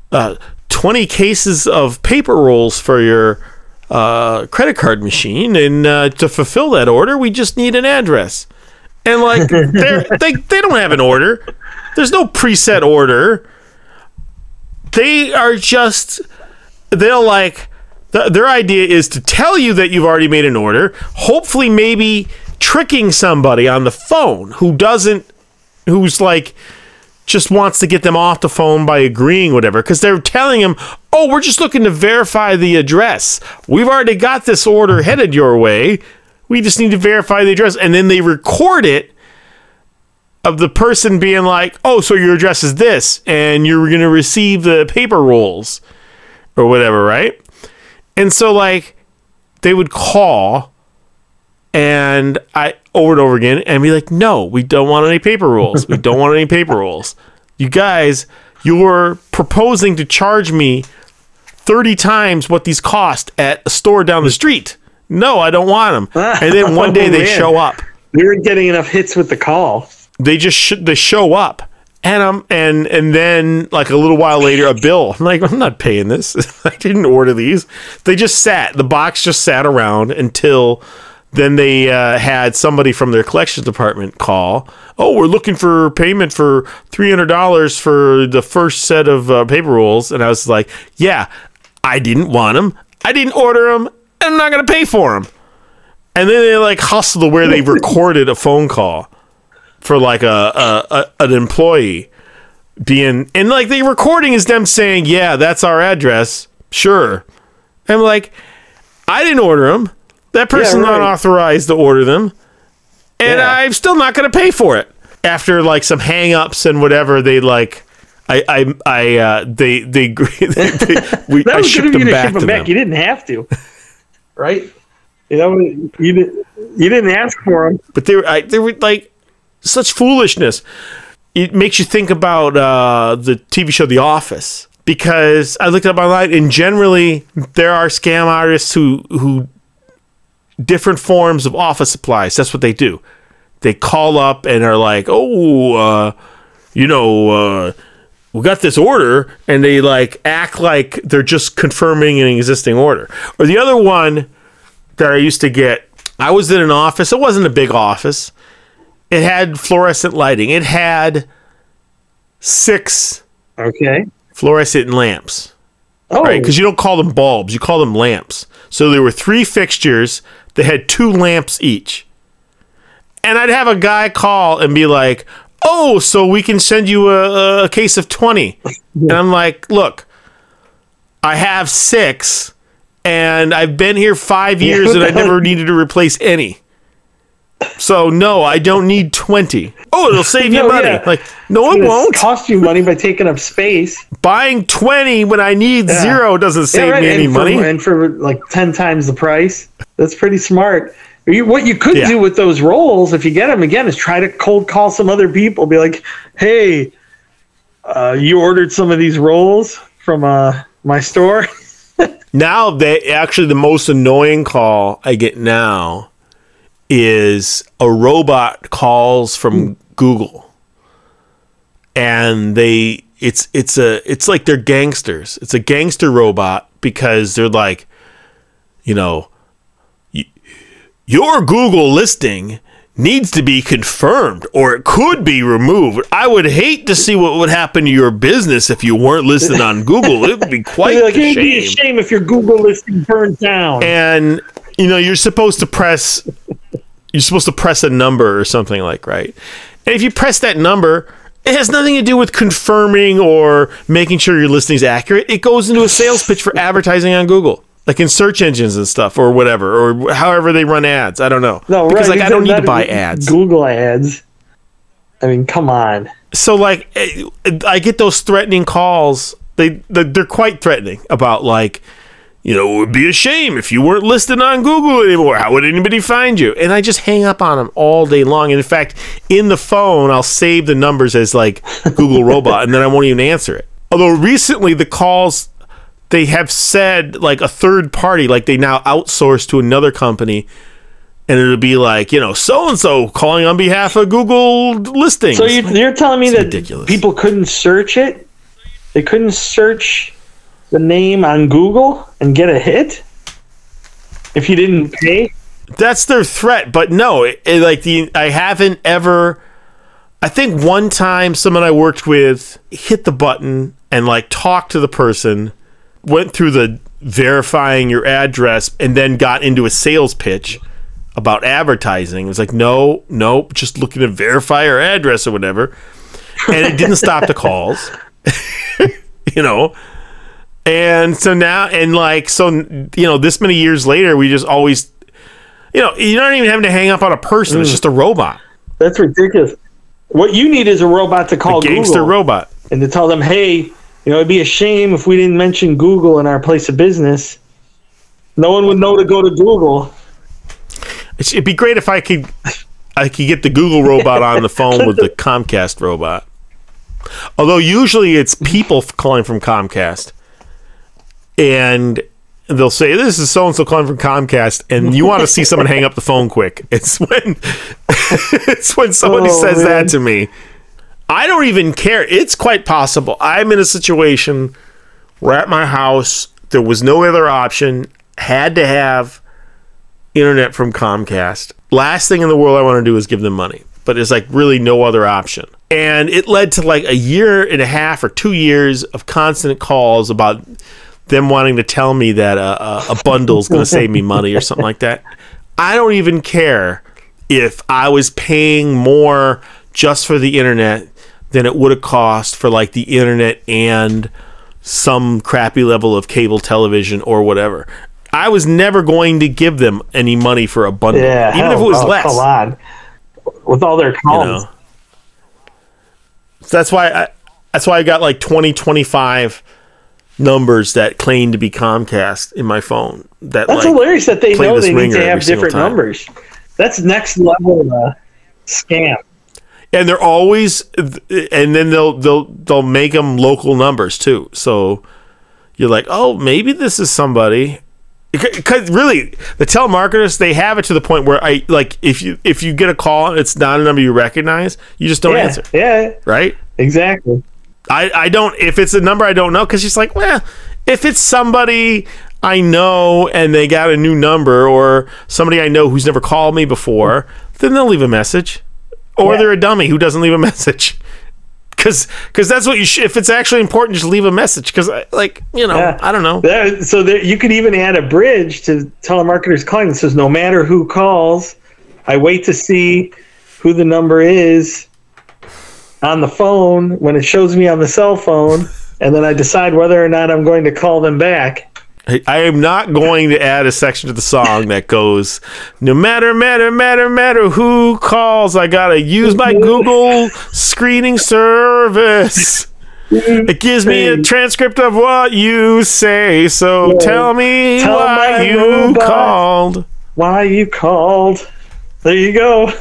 20 cases of paper rolls for your credit card machine. And to fulfill that order, we just need an address. And like, they don't have an order. There's no preset order. They are just, they'll like, their idea is to tell you that you've already made an order, hopefully maybe tricking somebody on the phone who's like, just wants to get them off the phone by agreeing, whatever, because they're telling them, oh, we're just looking to verify the address. We've already got this order headed your way. We just need to verify the address. And then they record it of the person being like, oh, so your address is this, and you're going to receive the paper rolls or whatever, right? And so, like, they would call and over and over again and be like, no, we don't want any paper rolls. We don't want any paper rolls. You guys, you're proposing to charge me 30 times what these cost at a store down the street. No, I don't want them. And then one day they show up. We weren't getting enough hits with the call. They just they show up. And then like a little while later, a bill. I'm like, I'm not paying this. I didn't order these. They just sat. The box just sat around until then they had somebody from their collections department call. Oh, we're looking for payment for $300 for the first set of paper rolls. And I was like, yeah, I didn't want them. I didn't order them. And I'm not going to pay for them. And then they like hustle to where they recorded a phone call for like an employee being, and like the recording is them saying, yeah, that's our address. Sure. And I'm like, I didn't order them. That person's not authorized to order them. And I'm still not going to pay for it. After like some hang-ups and whatever, they like, I shipped them back to them. You didn't have to, right? You know, you didn't ask for them. But they were like, such foolishness. It makes you think about the TV show The Office, because I looked up online and generally there are scam artists who different forms of office supplies. That's what they do. They call up and are like, oh, we got this order, and they like act like they're just confirming an existing order. Or the other one that I used to get, I was in an office. It wasn't a big office. It had fluorescent lighting. It had 6 fluorescent lamps. Oh. Right? Because you don't call them bulbs. You call them lamps. So there were 3 fixtures that had 2 lamps each. And I'd have a guy call and be like, oh, so we can send you a case of 20. And I'm like, look, I have 6, and I've been here 5 years, and I never needed to replace any. So, no, I don't need 20. Oh, it'll save you money. Yeah. Like, no, it won't. Cost you money by taking up space. Buying 20 when I need 0 doesn't save me any money. And for like 10 times the price. That's pretty smart. What you could do with those rolls, if you get them again, is try to cold call some other people. Be like, hey, you ordered some of these rolls from my store? Now, the most annoying call I get now is a robot calls from Google, and it's like they're gangsters. It's a gangster robot because they're like, your Google listing needs to be confirmed or it could be removed. I would hate to see what would happen to your business if you weren't listed on Google. It would be quite a shame. It'd be a shame if your Google listing burned down. And you're supposed to press a number or something like, right? And if you press that number, it has nothing to do with confirming or making sure your listing is accurate. It goes into a sales pitch for advertising on Google, like in search engines and stuff or whatever, or however they run ads. I don't know. No, because right. I don't need to buy ads. Google ads. I mean, come on. So like, I get those threatening calls. They're quite threatening about like, it would be a shame if you weren't listed on Google anymore. How would anybody find you? And I just hang up on them all day long. And in fact, in the phone, I'll save the numbers as like Google Robot, and then I won't even answer it. Although recently the calls they have said like a third party, like they now outsource to another company, and it'll be like, so and so calling on behalf of Google listings. So you're telling me that ridiculous. People couldn't search it? They couldn't search the name on Google and get a hit if you didn't pay? That's their threat, but no, I haven't ever. I think one time someone I worked with hit the button and like talked to the person, went through the verifying your address, and then got into a sales pitch about advertising. It was like, nope, just looking to verify your address or whatever. And it didn't stop the calls, And so now, this many years later, we just always, you're not even having to hang up on a person. It's just a robot. That's ridiculous. What you need is a robot to call Google. A gangster robot. And to tell them, hey, it'd be a shame if we didn't mention Google in our place of business. No one would know to go to Google. It'd be great if I could get the Google robot on the phone with the Comcast robot. Although usually it's people calling from Comcast, and they'll say, "This is so and so calling from Comcast," and you want to see someone hang up the phone quick. It's when somebody says that to me. I don't even care. It's quite possible I'm in a situation where at my house there was no other option, had to have internet from Comcast. Last thing in the world I want to do is give them money, but it's like really no other option. And it led to like a year and a half or 2 years of constant calls about them wanting to tell me that a bundle is going to save me money or something like that. I don't even care if I was paying more just for the internet than it would have cost for like the internet and some crappy level of cable television or whatever. I was never going to give them any money for a bundle, even if it was less. Come on. With all their calls. So that's why I got like 25 numbers that claim to be Comcast in my phone. That's hilarious that they know they need to have different numbers. That's next level scam. And they're always, and then they'll make them local numbers too. So you're like, oh, maybe this is somebody. Because really, the telemarketers, they have it to the point where if you get a call and it's not a number you recognize, you just don't answer. Yeah. Right? Exactly. I don't, if it's a number I don't know, because she's like, well, if it's somebody I know and they got a new number, or somebody I know who's never called me before, then they'll leave a message. Or they're a dummy who doesn't leave a message. Because that's what you should. If it's actually important, just leave a message. Because, I don't know. You could even add a bridge to telemarketers calling that says, no matter who calls, I wait to see who the number is on the phone when it shows me on the cell phone, and then I decide whether or not I'm going to call them back. I am not going to add a section to the song that goes, no matter who calls, I gotta use my Google screening service. It gives me a transcript of what you say, so tell me why you called. Why you called. There you go.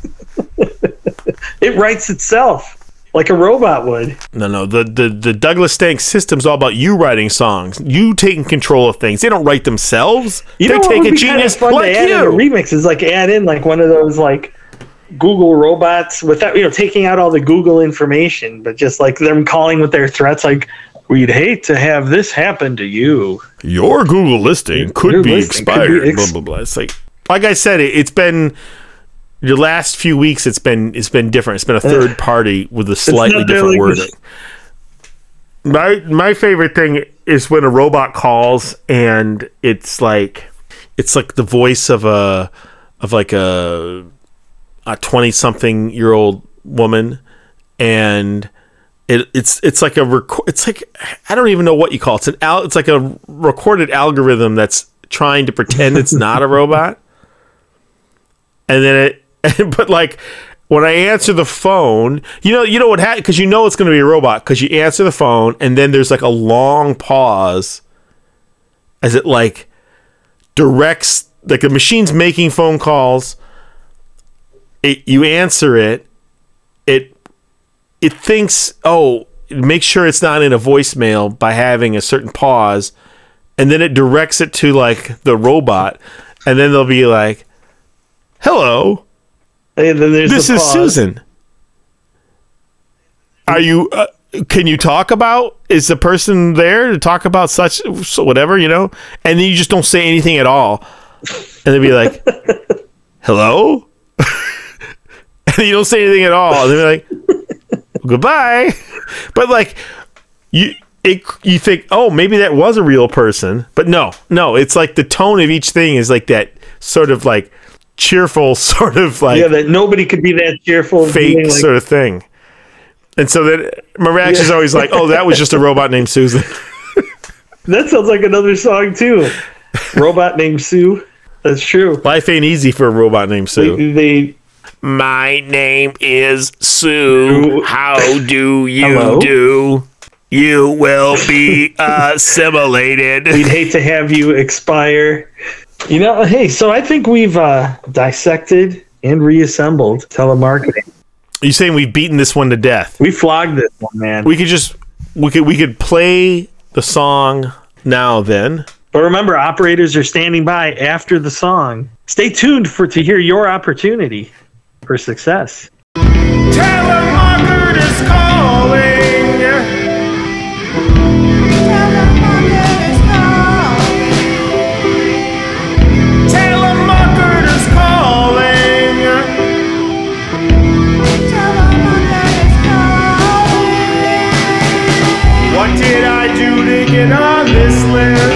It writes itself. Like a robot would. No. The Douglas Stank system's all about you writing songs. You taking control of things. They don't write themselves. They take a genius like you. Remixes, like add in like one of those like Google robots without taking out all the Google information, but just like them calling with their threats, like we'd hate to have this happen to you. Your Google listing could be expired. Blah blah blah. It's like I said, it's been. Your last few weeks, it's been different. It's been a third party with a slightly different wording. My favorite thing is when a robot calls and it's like the voice of a 20-something-year-old woman, and it's like I don't even know what you call it. It's like a recorded algorithm that's trying to pretend it's not a robot, and then but like when I answer the phone, you know what happened, because it's going to be a robot, because you answer the phone and then there's like a long pause as it like directs, like the machine's making phone calls. You answer it. It thinks, oh, make sure it's not in a voicemail by having a certain pause, and then it directs it to like the robot, and then they'll be like, "Hello, And then there's this the is pause. Susan. Are you? Can you talk about? Is the person there to talk about such whatever, you know?" And then you just don't say anything at all, and they'd be like, "Hello," and you don't say anything at all, and they'd be like, "Goodbye." But like you think, oh, maybe that was a real person, but no, it's like the tone of each thing is like that sort of like cheerful sort of like That nobody could be that cheerful. fake being like, sort of thing. And so then my reaction is always like, oh, that was just a robot named Susan. that sounds like another song too. Robot named Sue. That's true. Life ain't easy for a robot named Sue. They My name is Sue. How do you Hello? do? You will be assimilated. we'd hate to have you expire. You know, hey, so I think we've dissected and reassembled telemarketing. Are you saying we've beaten this one to death? We flogged this one, man. We could play the song now then. But remember, operators are standing by after the song. Stay tuned to hear your opportunity for success. Telemarketers calling. Telemarketers calling. What did I do to get on this list?